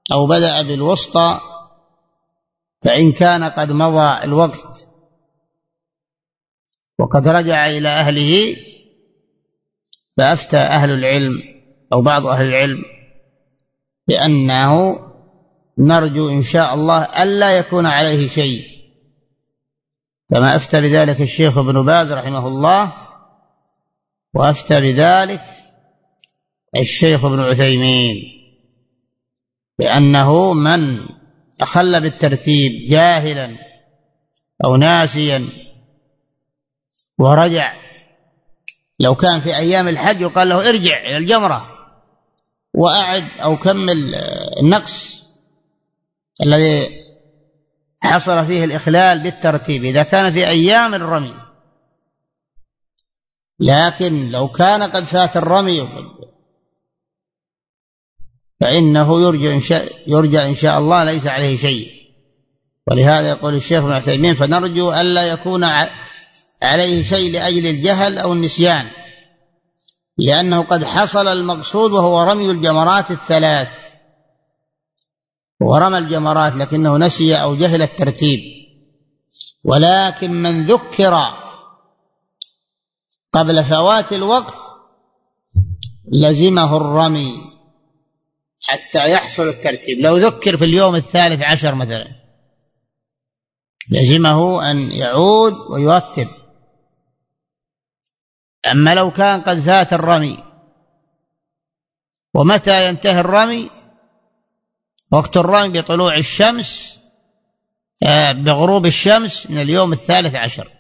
أو بدأ بالوسطى فإن كان قد مضى الوقت وقد رجع إلى أهله فأفتى أهل العلم أو بعض أهل العلم بأنه نرجو إن شاء الله ألا يكون عليه شيء، كما أفتى بذلك الشيخ ابن باز رحمه الله، وأفتى بذلك الشيخ ابن عثيمين، لأنه من أخل بالترتيب جاهلا أو ناسيا ورجع، لو كان في أيام الحج وقال له ارجع إلى الجمرة وأعد أو كمل النقص الذي حصل فيه الإخلال بالترتيب إذا كان في أيام الرمي، لكن لو كان قد فات الرمي فإنه يرجى إن شاء الله ليس عليه شيء. ولهذا يقول الشيخ ابن عثيمين فنرجو ألا يكون عليه شيء لأجل الجهل أو النسيان، لأنه قد حصل المقصود وهو رمي الجمرات الثلاث، ورمى الجمرات لكنه نسي أو جهل الترتيب. ولكن من ذكر قبل فوات الوقت لزمه الرمي حتى يحصل الترتيب. لو ذكر في اليوم 13 مثلا لزمه أن يعود ويرتب. أما لو كان قد فات الرمي، ومتى ينتهي الرمي؟ وقت الرمي بطلوع الشمس بغروب الشمس من اليوم 13.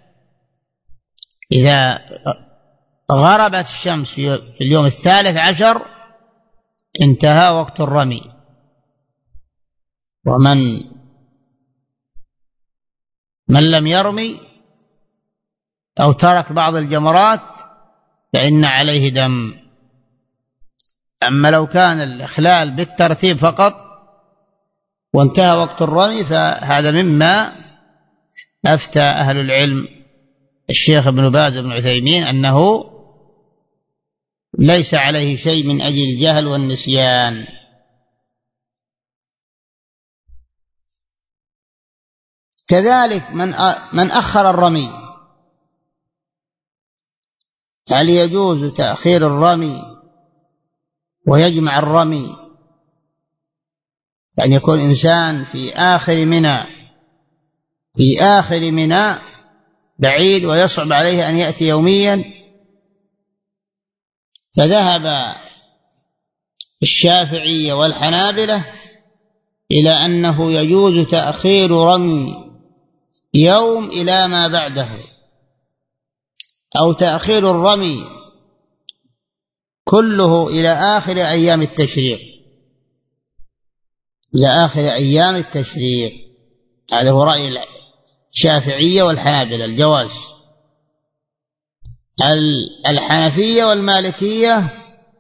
إذا غربت الشمس في اليوم 13 انتهى وقت الرمي. ومن لم يرمي أو ترك بعض الجمرات فإن عليه دم. أما لو كان الإخلال بالترتيب فقط وانتهى وقت الرمي فهذا مما أفتى أهل العلم الشيخ ابن باز بن عثيمين أنه ليس عليه شيء من أجل الجهل والنسيان. كذلك من أخر الرمي، هل يجوز تأخير الرمي ويجمع الرمي؟ يعني يكون إنسان في آخر منى بعيد ويصعب عليه أن يأتي يوميا، فذهب الشافعية والحنابلة إلى أنه يجوز تأخير رمي يوم إلى ما بعده، أو تأخير الرمي كله إلى آخر أيام التشريق، إلى آخر أيام التشريق. هذا هو رأي الشافعية والحنابلة الجواز. الحنفية والمالكية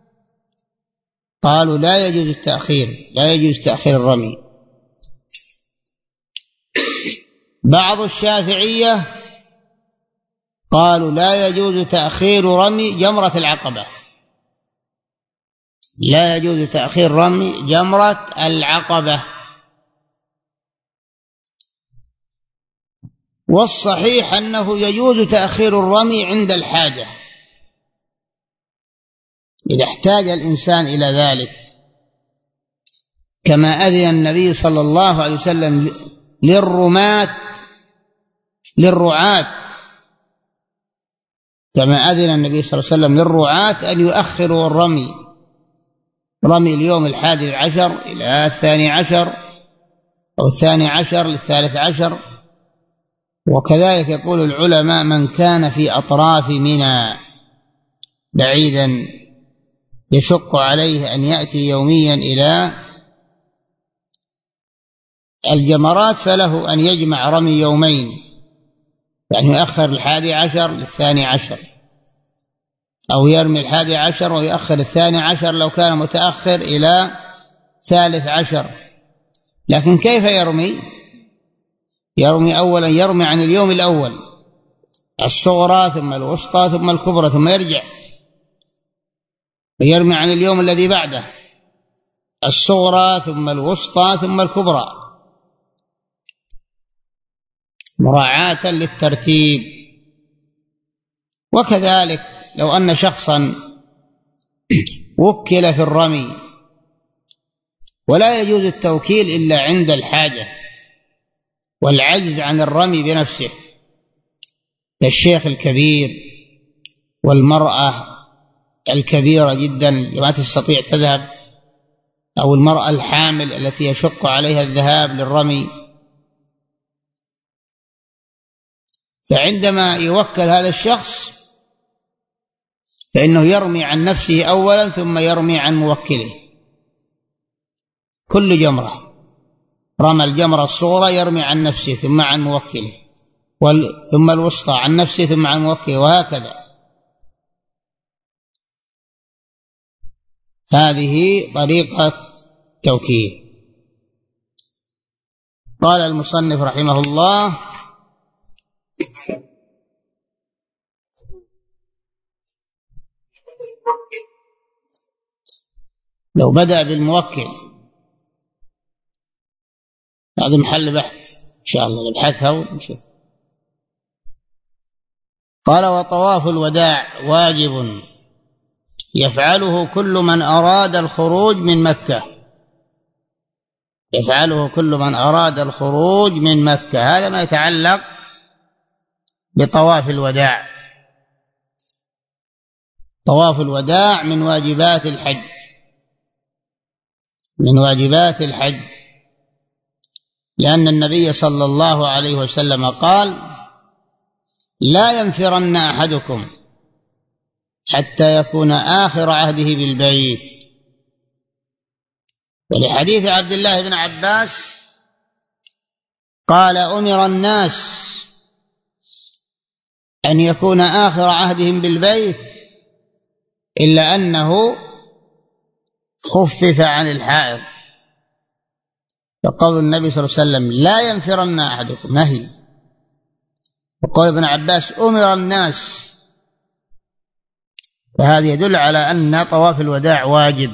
قالوا لا يجوز التأخير، لا يجوز تأخير الرمي. بعض الشافعية قالوا لا يجوز تأخير رمي جمرة العقبة، لا يجوز تأخير رمي جمرة العقبة. والصحيح أنه يجوز تأخير الرمي عند الحاجة، إذا احتاج الإنسان إلى ذلك، كما أذن النبي صلى الله عليه وسلم للرعاة، كما أذن النبي صلى الله عليه وسلم للرعاة أن يؤخروا الرمي، رمي اليوم 11 إلى 12 أو 12 ل13. وكذلك يقول العلماء من كان في أطراف منى بعيدا يشق عليه أن يأتي يوميا إلى الجمرات فله أن يجمع رمي يومين، يعني يؤخر 11 ل12، أو يرمي 11 ويؤخر 12 لو كان متأخر إلى 13. لكن كيف يرمي؟ أولا يرمي عن اليوم الأول الصغرى ثم الوسطى ثم الكبرى ثم يرجع ويرمي عن اليوم الذي بعده الصغرى ثم الوسطى ثم الكبرى مراعاة للترتيب. وكذلك لو أن شخصا وكل في الرمي ولا يجوز التوكيل إلا عند الحاجة والعجز عن الرمي بنفسه، كالشيخ الكبير والمرأة الكبيرة جدا ما تستطيع تذهب، أو المرأة الحامل التي يشق عليها الذهاب للرمي، فعندما يوكل هذا الشخص فإنه يرمي عن نفسه أولا ثم يرمي عن موكله. كل جمرة رمى الجمرة الصغرى يرمي عن نفسه ثم عن موكله، ثم الوسطى عن نفسه ثم عن موكله، وهكذا. هذه طريقة توكيل. قال المصنف رحمه الله: لو بدأ بالموكل، هذا محل بحث إن شاء الله نبحثها ونشوف. قال: وطواف الوداع واجب يفعله كل من أراد الخروج من مكة. يفعله كل من أراد الخروج من مكة. هذا ما يتعلق بطواف الوداع. طواف الوداع من واجبات الحج، من واجبات الحج، لأن النبي صلى الله عليه وسلم قال: لا ينفرن أحدكم حتى يكون آخر عهده بالبيت. ولحديث عبد الله بن عباس قال: أمر الناس أن يكون آخر عهدهم بالبيت إلا أنه خفف عن الحائض. فقول النبي صلى الله عليه وسلم: لا ينفرن أحدكم نهي، وقول ابن عباس: أمر الناس، فهذا يدل على أن طواف الوداع واجب.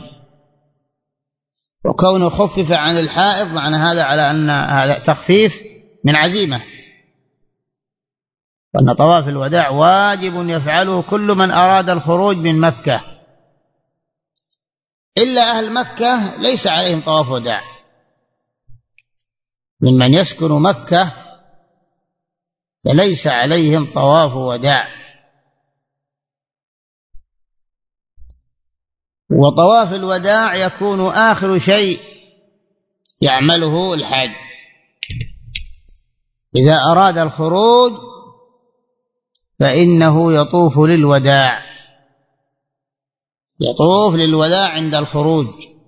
وكونه خفف عن الحائض معنى هذا على أن هذا تخفيف من عزيمة، وأن طواف الوداع واجب يفعله كل من أراد الخروج من مكة، إلا أهل مكة ليس عليهم طواف وداع. ممن يسكن مكة فليس عليهم طواف وداع. وطواف الوداع يكون آخر شيء يعمله الحاج إذا أراد الخروج، فإنه يطوف للوداع، يطوف للوداع عند الخروج.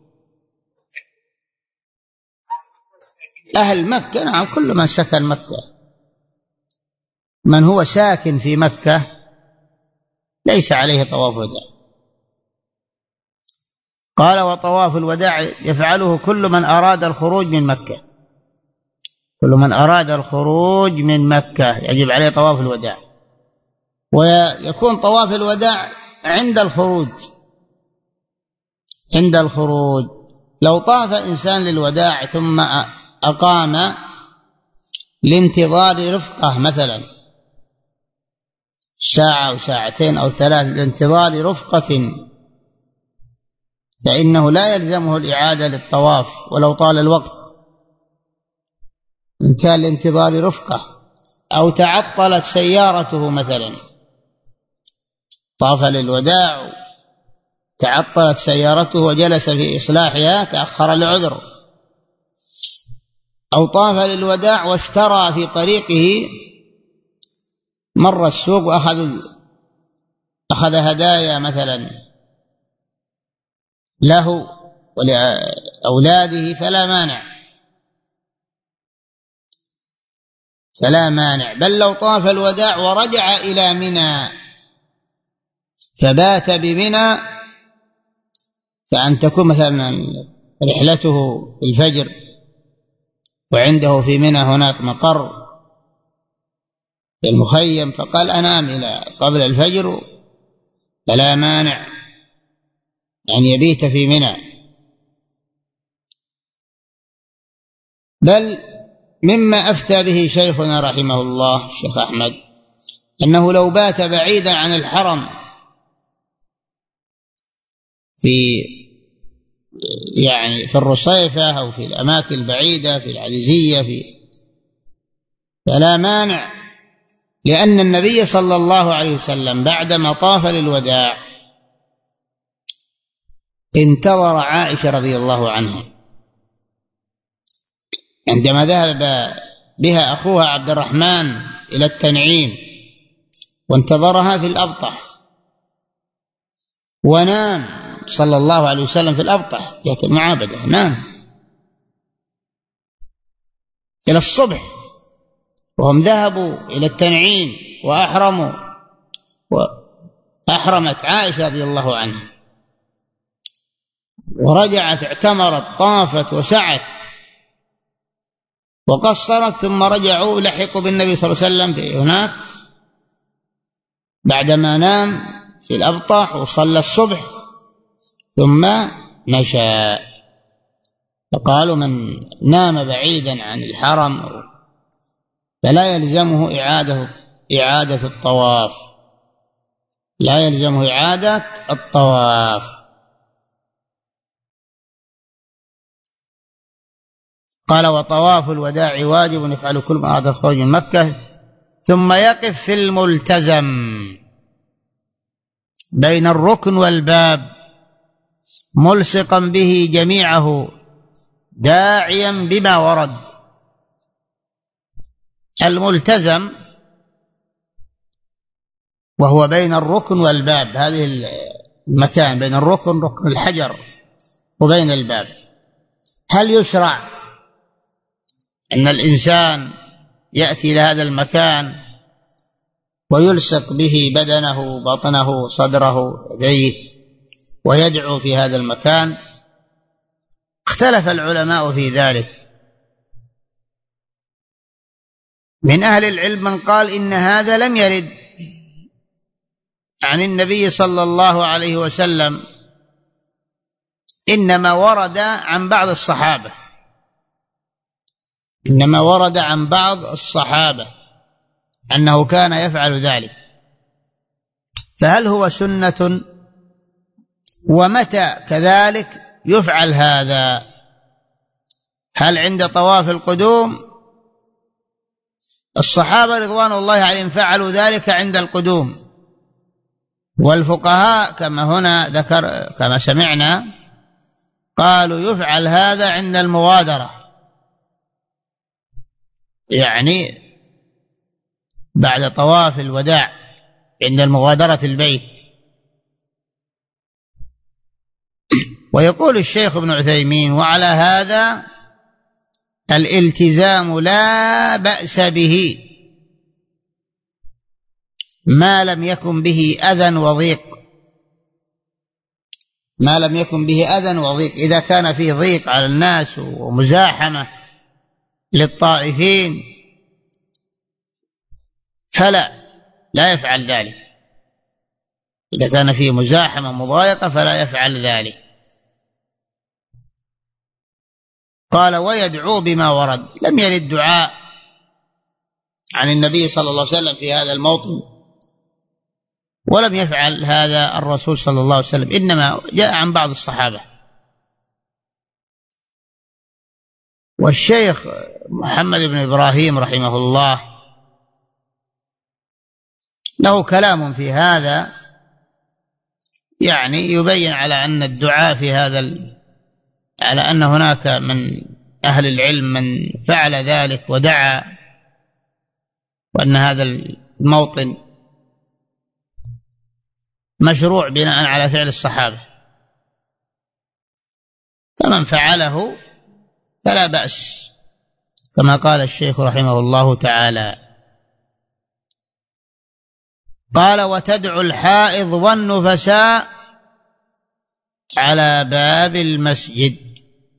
أهل مكة نعم كل من سكن مكة، من هو ساكن في مكة ليس عليه طواف وداع. قال: وطواف الوداع يفعله كل من أراد الخروج من مكة. كل من أراد الخروج من مكة يجب عليه طواف الوداع. ويكون طواف الوداع عند الخروج. عند الخروج لو طاف إنسان للوداع ثم أقام لانتظار رفقة مثلا ساعة أو ساعتين أو ثلاث لانتظار رفقة، فإنه لا يلزمه الإعادة للطواف ولو طال الوقت، إن كان لانتظار رفقة أو تعطلت سيارته مثلا، طاف للوداع تعطلت سيارته وجلس في إصلاحها تأخر لعذر، أو طاف للوداع واشترى في طريقه، مر السوق وأخذ هدايا مثلا له ولأولاده، فلا مانع. بل لو طاف الوداع ورجع إلى منى فبات بمنى، كأن تكون مثلا رحلته في الفجر وعنده في منى هناك مقر في المخيم، فقال أنام إلى قبل الفجر، فلا مانع أن يبيت في منى. بل مما أفتى به شيخنا رحمه الله الشيخ أحمد أنه لو بات بعيدا عن الحرم في الرصيفة أو في الأماكن البعيدة في العزيزية فلا مانع، لأن النبي صلى الله عليه وسلم بعدما طاف للوداع انتظر عائشة رضي الله عنها عندما ذهب بها أخوها عبد الرحمن إلى التنعيم، وانتظرها في الأبطح، ونام صلى الله عليه وسلم في الأبطح جهة المعابدة، نام إلى الصبح، وهم ذهبوا إلى التنعيم وأحرموا، وأحرمت عائشة رضي الله عنها ورجعت اعتمرت طافت وسعت وقصرت، ثم رجعوا لحقوا بالنبي صلى الله عليه وسلم هناك بعدما نام في الأبطح وصلى الصبح ثم مشى. فقالوا من نام بعيدا عن الحرم فلا يلزمه إعادة الطواف، لا يلزمه إعادة الطواف. قال وطواف الوداع واجب يفعل كل من أراد الخروج من مكة، ثم يقف في الملتزم بين الركن والباب ملصقا به جميعه داعيا بما ورد. الملتزم وهو بين الركن والباب، هذه المكان بين الركن ركن الحجر وبين الباب. هل يشرع أن الإنسان يأتي إلى هذا المكان ويلصق به بدنه بطنه صدره يديه ويدعو في هذا المكان؟ اختلف العلماء في ذلك. من أهل العلم من قال إن هذا لم يرد عن النبي صلى الله عليه وسلم، إنما ورد عن بعض الصحابة، إنما ورد عن بعض الصحابة أنه كان يفعل ذلك. فهل هو سنة؟ ومتى كذلك يفعل هذا؟ هل عند طواف القدوم؟ الصحابة رضوان الله عليهم فعلوا ذلك عند القدوم، والفقهاء كما هنا ذكر كما سمعنا قالوا يفعل هذا عند المغادرة، يعني بعد طواف الوداع عند المغادرة البيت. ويقول الشيخ ابن عثيمين وعلى هذا الالتزام لا بأس به ما لم يكن به أذى وضيق، ما لم يكن به أذى وضيق. إذا كان فيه ضيق على الناس ومزاحمة للطائفين لا يفعل ذلك. إذا كان فيه مزاحمة مضايقة فلا يفعل ذلك. قال ويدعو بما ورد. لم يرد دعاء عن النبي صلى الله عليه وسلم في هذا الموطن، ولم يفعل هذا الرسول صلى الله عليه وسلم، إنما جاء عن بعض الصحابة. والشيخ محمد بن إبراهيم رحمه الله له كلام في هذا، يعني يبين على أن الدعاء في هذا على أن هناك من أهل العلم من فعل ذلك ودعا، وأن هذا الموطن مشروع بناء على فعل الصحابة، فمن فعله فلا بأس كما قال الشيخ رحمه الله تعالى. قال وتدعو الحائض والنفساء على باب المسجد،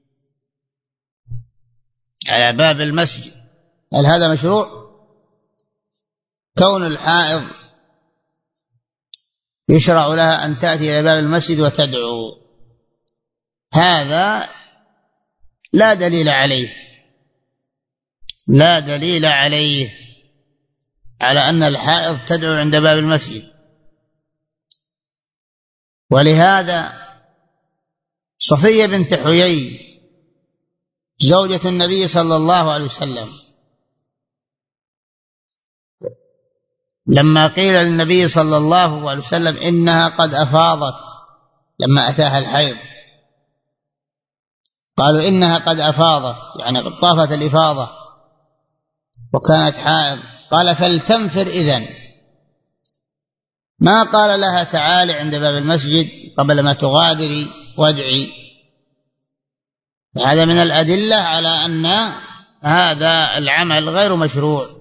على باب المسجد. هل هذا مشروع؟ كون الحائض يشرع لها أن تأتي إلى باب المسجد وتدعو، هذا لا دليل عليه، لا دليل عليه على أن الحائض تدعو عند باب المسجد. ولهذا صفية بنت حيي زوجة النبي صلى الله عليه وسلم لما قيل للنبي صلى الله عليه وسلم إنها قد أفاضت لما أتاها الحيض، قالوا إنها قد أفاضت يعني قد طافت الإفاضة وكانت حائض، قال فلتنفر إذن، ما قال لها تعالي عند باب المسجد قبل ما تغادري وادعي. هذا من الأدلة على أن هذا العمل غير مشروع،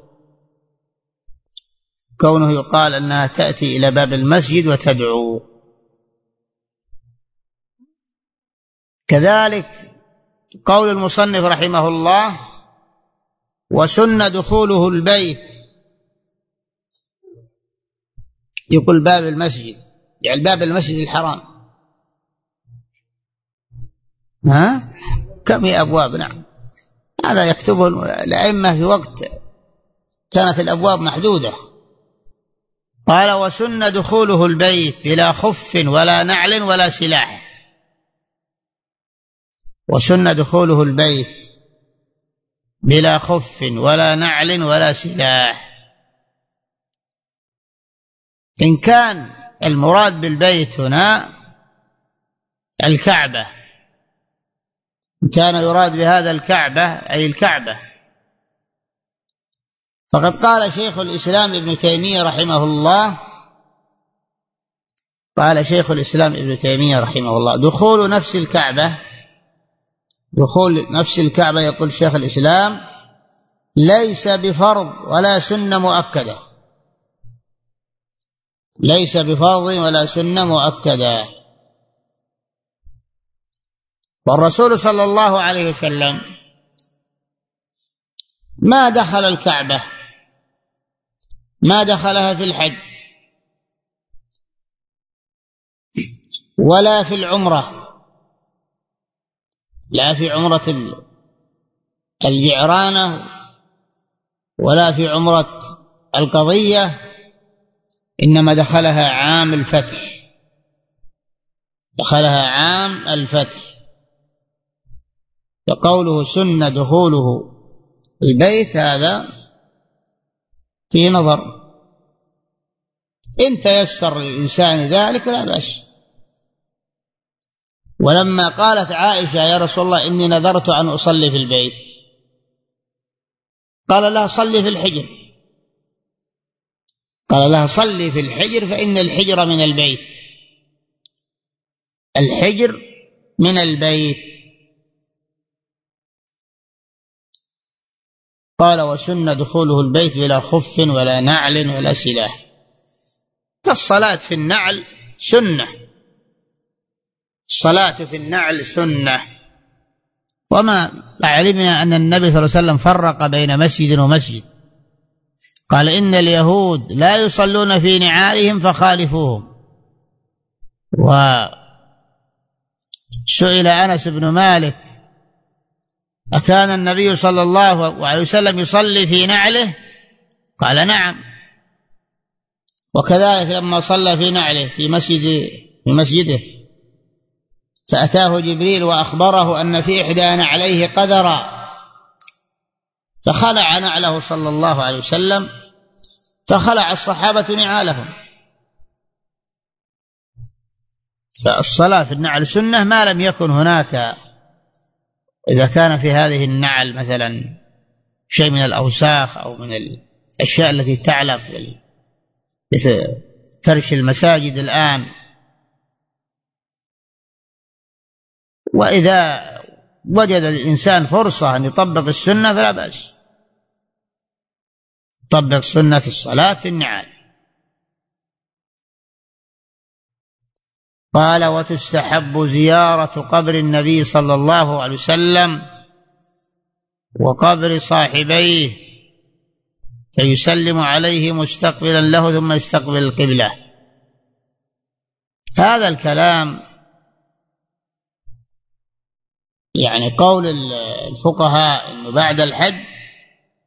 كونه يقال أنها تأتي إلى باب المسجد وتدعو. كذلك قول المصنف رحمه الله وسن دخوله البيت، يقول باب المسجد يعني باب المسجد الحرام. كم هي أبواب؟ نعم، هذا يكتبه الأئمة في وقت كانت الأبواب محدودة. قال وسن دخوله البيت بلا خف ولا نعل ولا سلاح. وسن دخوله البيت بلا خف ولا نعل ولا سلاح. إن كان المراد بالبيت هنا الكعبة، إن كان يراد بهذا الكعبة أي الكعبة، فقد قال شيخ الإسلام ابن تيمية رحمه الله، قال شيخ الإسلام ابن تيمية رحمه الله دخول نفس الكعبة، دخول نفس الكعبة يقول شيخ الإسلام ليس بفرض ولا سنة مؤكدة، ليس بفرض ولا سنة مؤكدة. والرسول صلى الله عليه وسلم ما دخل الكعبة، ما دخلها في الحج ولا في العمرة، لا في عمرة الجعرانة ولا في عمرة القضية، إنما دخلها عام الفتح، دخلها عام الفتح. فقوله سن دخوله البيت هذا في نظر، إن تيسر للإنسان ذلك لا بأس. ولما قالت عائشة يا رسول الله إني نذرت أن أصلي في البيت، قال لها صلي في الحجر، قال لها صلي في الحجر فإن الحجر من البيت، الحجر من البيت. قال وسن دخوله البيت بلا خف ولا نعل ولا سلاح. الصلاة في النعل سنة، الصلاة في النعل سنة. وما علمنا أن النبي صلى الله عليه وسلم فرق بين مسجد ومسجد، قال إن اليهود لا يصلون في نعالهم فخالفوهم. وسئل أنس بن مالك أكان النبي صلى الله عليه وسلم يصلي في نعله؟ قال نعم. وكذلك لما صلى في نعله في مسجده فأتاه جبريل وأخبره أن في إحدى نعليه قدرا، فخلع نعله صلى الله عليه وسلم، فخلع الصحابة نعالهم. فالصلاة في النعل سنة ما لم يكن هناك، إذا كان في هذه النعل مثلا شيء من الأوساخ أو من الأشياء التي تعلق فرش المساجد الآن. وإذا وجد الإنسان فرصة أن يطبق السنة فلا بأس، يطبق سنة الصلاة في النعال. قال وتستحب زيارة قبر النبي صلى الله عليه وسلم وقبر صاحبيه فيسلم عليه مستقبلا له ثم يستقبل القبلة. هذا الكلام يعني قول الفقهاء أنه بعد الحج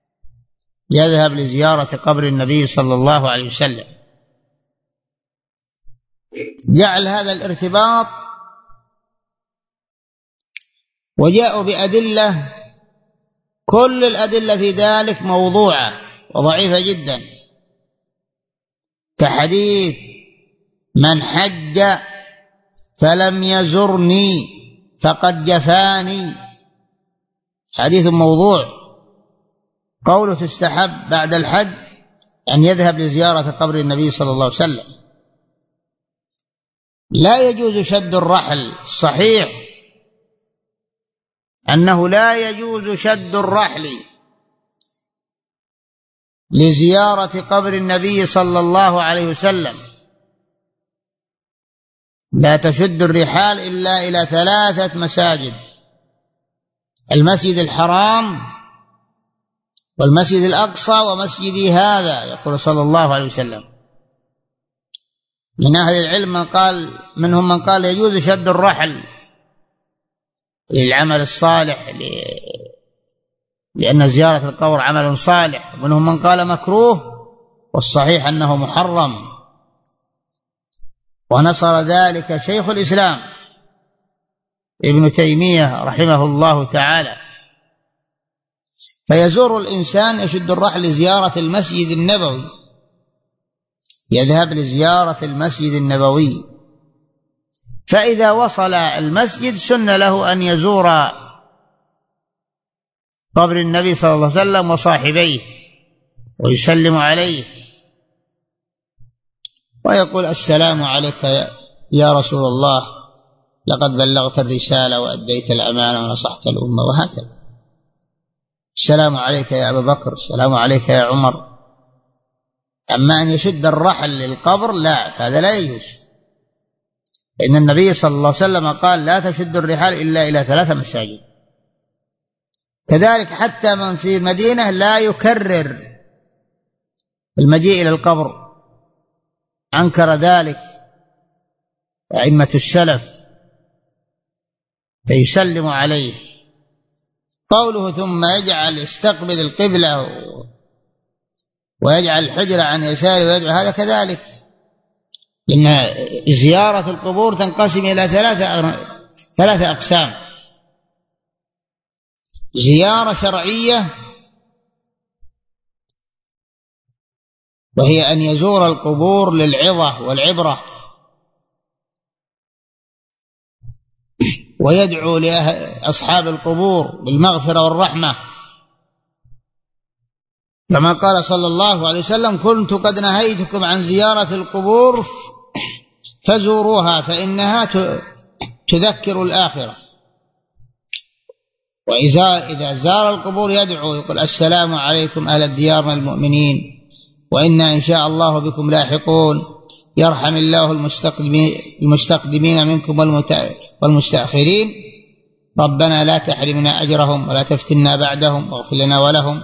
يذهب لزيارة قبر النبي صلى الله عليه وسلم. جعل هذا الارتباط، وجاءوا بأدلة، كل الأدلة في ذلك موضوعة وضعيفة جدا، كحديث من حج فلم يزرني فقد جفاني، حديث موضوع. قوله تستحب بعد الحج أن يذهب لزيارة قبر النبي صلى الله عليه وسلم. لا يجوز شد الرحل، صحيح أنه لا يجوز شد الرحل لزيارة قبر النبي صلى الله عليه وسلم، لا تشد الرحال إلا إلى 3 مساجد: المسجد الحرام والمسجد الأقصى ومسجدي هذا، يقول صلى الله عليه وسلم. من أهل العلم منهم من قال يجوز شد الرحل للعمل الصالح، لأن زيارة القبر عمل صالح، ومنهم من قال مكروه، والصحيح أنه محرم. ونصر ذلك شيخ الإسلام ابن تيمية رحمه الله تعالى. فيزور الإنسان، يشد الرحل لزيارة المسجد النبوي، يذهب لزيارة المسجد النبوي، فإذا وصل المسجد سن له أن يزور قبر النبي صلى الله عليه وسلم وصاحبيه ويسلم عليه ويقول: السلام عليك يا رسول الله، لقد بلغت الرسالة وأديت الأمانة ونصحت الأمة، وهكذا. السلام عليك يا أبا بكر، السلام عليك يا عمر. أما أن يشد الرحل للقبر لا، فهذا لا يجوز، لأن النبي صلى الله عليه وسلم قال: لا تشد الرحال إلا إلى 3 مساجد. كذلك حتى من في المدينة لا يكرر المجيء إلى القبر، أنكر ذلك أئمة السلف، فيسلم عليه. قوله ثم يستقبل القبلة ويجعل الحجرة عن يساره ويدعو، هذا كذلك، لأن زيارة القبور تنقسم إلى 3 أقسام: زيارة شرعية، وهي أن يزور القبور للعظة والعبرة، ويدعو لأصحاب القبور بالمغفرة والرحمة، كما قال صلى الله عليه وسلم: كنت قد نهيتكم عن زيارة القبور فزوروها فإنها تذكر الآخرة. وإذا زار القبور يدعو، يقول: السلام عليكم أهل الديار من المؤمنين، وإنا إن شاء الله بكم لاحقون، يرحم الله المستقدمين منكم والمستأخرين، ربنا لا تحرمنا أجرهم ولا تفتنا بعدهم واغفر لنا ولهم.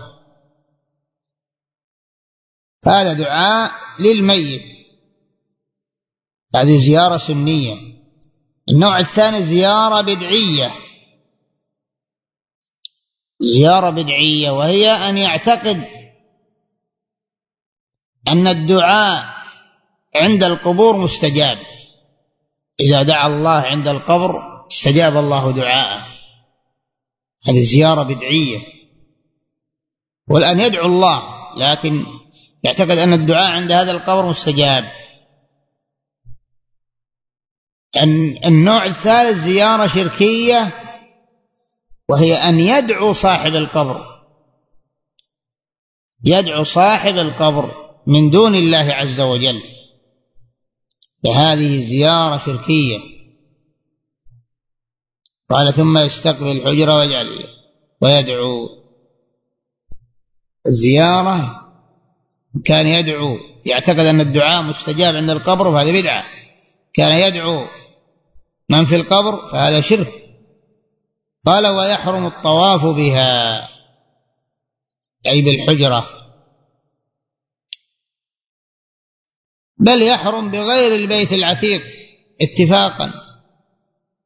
هذا دعاء للميت، هذه زيارة سنية. النوع الثاني زيارة بدعية، زيارة بدعية، وهي أن يعتقد أن الدعاء عند القبور مستجاب، إذا دعا الله عند القبر استجاب الله دعاءه، هذه زيارة بدعية. والآن يدعو الله لكن يعتقد أن الدعاء عند هذا القبر مستجاب. النوع الثالث زيارة شركية، وهي أن يدعو صاحب القبر، يدعو صاحب القبر من دون الله عز وجل، فهذه زيارة شركية. قال ثم يستقبل الحجرة ويدعو. الزيارة كان يدعو، يعتقد أن الدعاء مستجاب عند القبر، فهذا بدعة. كان يدعو من في القبر، فهذا شرك. قال ويحرم الطواف بها، أي بالحجرة، بل يحرم بغير البيت العتيق اتفاقا.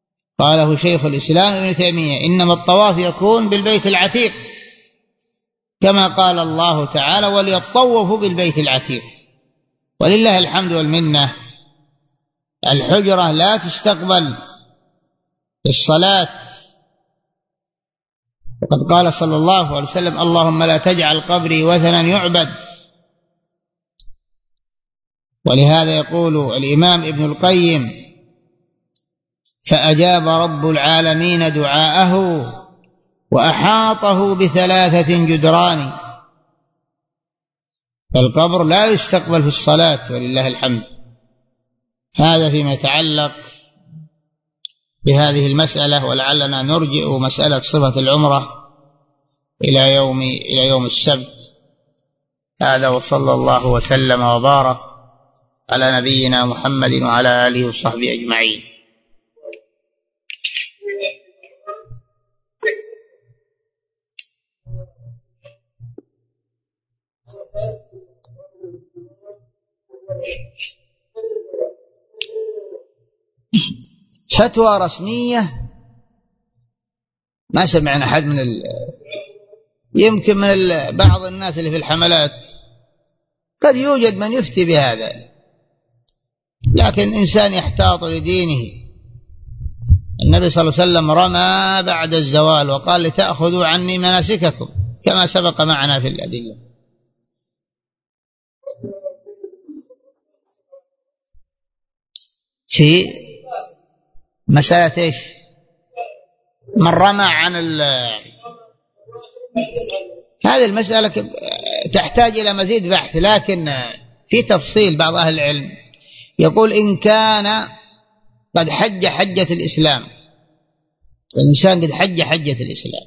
قاله شيخ الإسلام ابن تيمية: إنما الطواف يكون بالبيت العتيق، كما قال الله تعالى وليطوفوا بالبيت العتيق. ولله الحمد والمنة، الحجرة لا تستقبل الصلاة، وقد قال صلى الله عليه وسلم اللهم لا تجعل قبري وثنا يعبد. ولهذا يقول الإمام ابن القيم فأجاب رب العالمين دعاءه وأحاطه ب3 جدران. فالقبر لا يستقبل في الصلاة ولله الحمد. هذا فيما يتعلق بهذه المسألة، ولعلنا نرجئ مسألة صفة العمرة إلى يوم السبت. هذا وصلى الله وسلم وبارك على نبينا محمد وعلى آله وصحبه أجمعين. فتوى رسمية ما سمعنا أحد يمكن من بعض الناس اللي في الحملات قد يوجد من يفتي بهذا، لكن إنسان يحتاط لدينه. النبي صلى الله عليه وسلم رمى بعد الزوال وقال لتأخذوا عني مناسككم كما سبق معنا في الأدلة. في مسألة إيش؟ من رمى عن هذه المسألة تحتاج إلى مزيد بحث، لكن في تفصيل. بعض أهل العلم يقول إن كان قد حج حجة الإسلام، الإنسان قد حج حجة الإسلام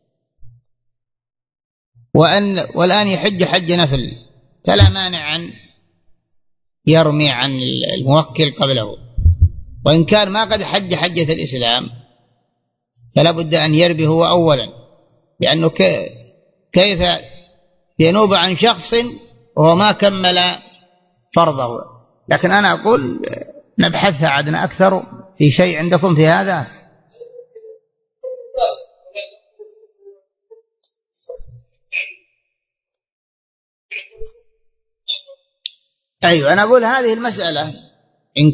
والآن يحج حج نفل، فلا مانع أن يرمي عن الموكل قبله. وإن كان ما قد حج حجة الإسلام فلا بد أن يربي هو أولا، لأنه كيف ينوب عن شخص وهو ما كمل فرضه. لكن أنا أقول نبحث عدنا أكثر. في شيء عندكم في هذا؟ أيوة، أنا أقول هذه المسألة إن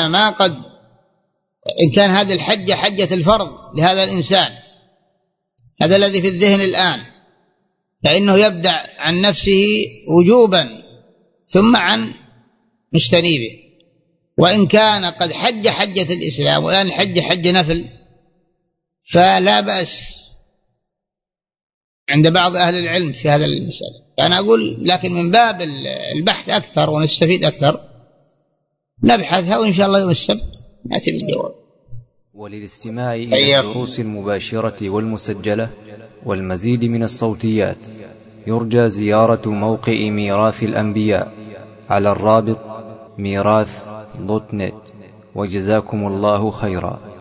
كان هذه الحجة حجة الفرض لهذا الإنسان، هذا الذي في الذهن الآن، فإنه يبدأ عن نفسه وجوبا ثم عن مستنيبه. وإن كان قد حج حجة الإسلام والآن حج نفل فلا بأس عند بعض أهل العلم في هذا المسألة. أنا أقول لكن من باب البحث أكثر ونستفيد أكثر نبحثها، وإن شاء الله يوم السبت نأتي بالجواب. وللاستماع إلى الدروس المباشرة والمسجلة والمزيد من الصوتيات يرجى زيارة موقع ميراث الأنبياء على الرابط ميراث.net. وجزاكم الله خيرا.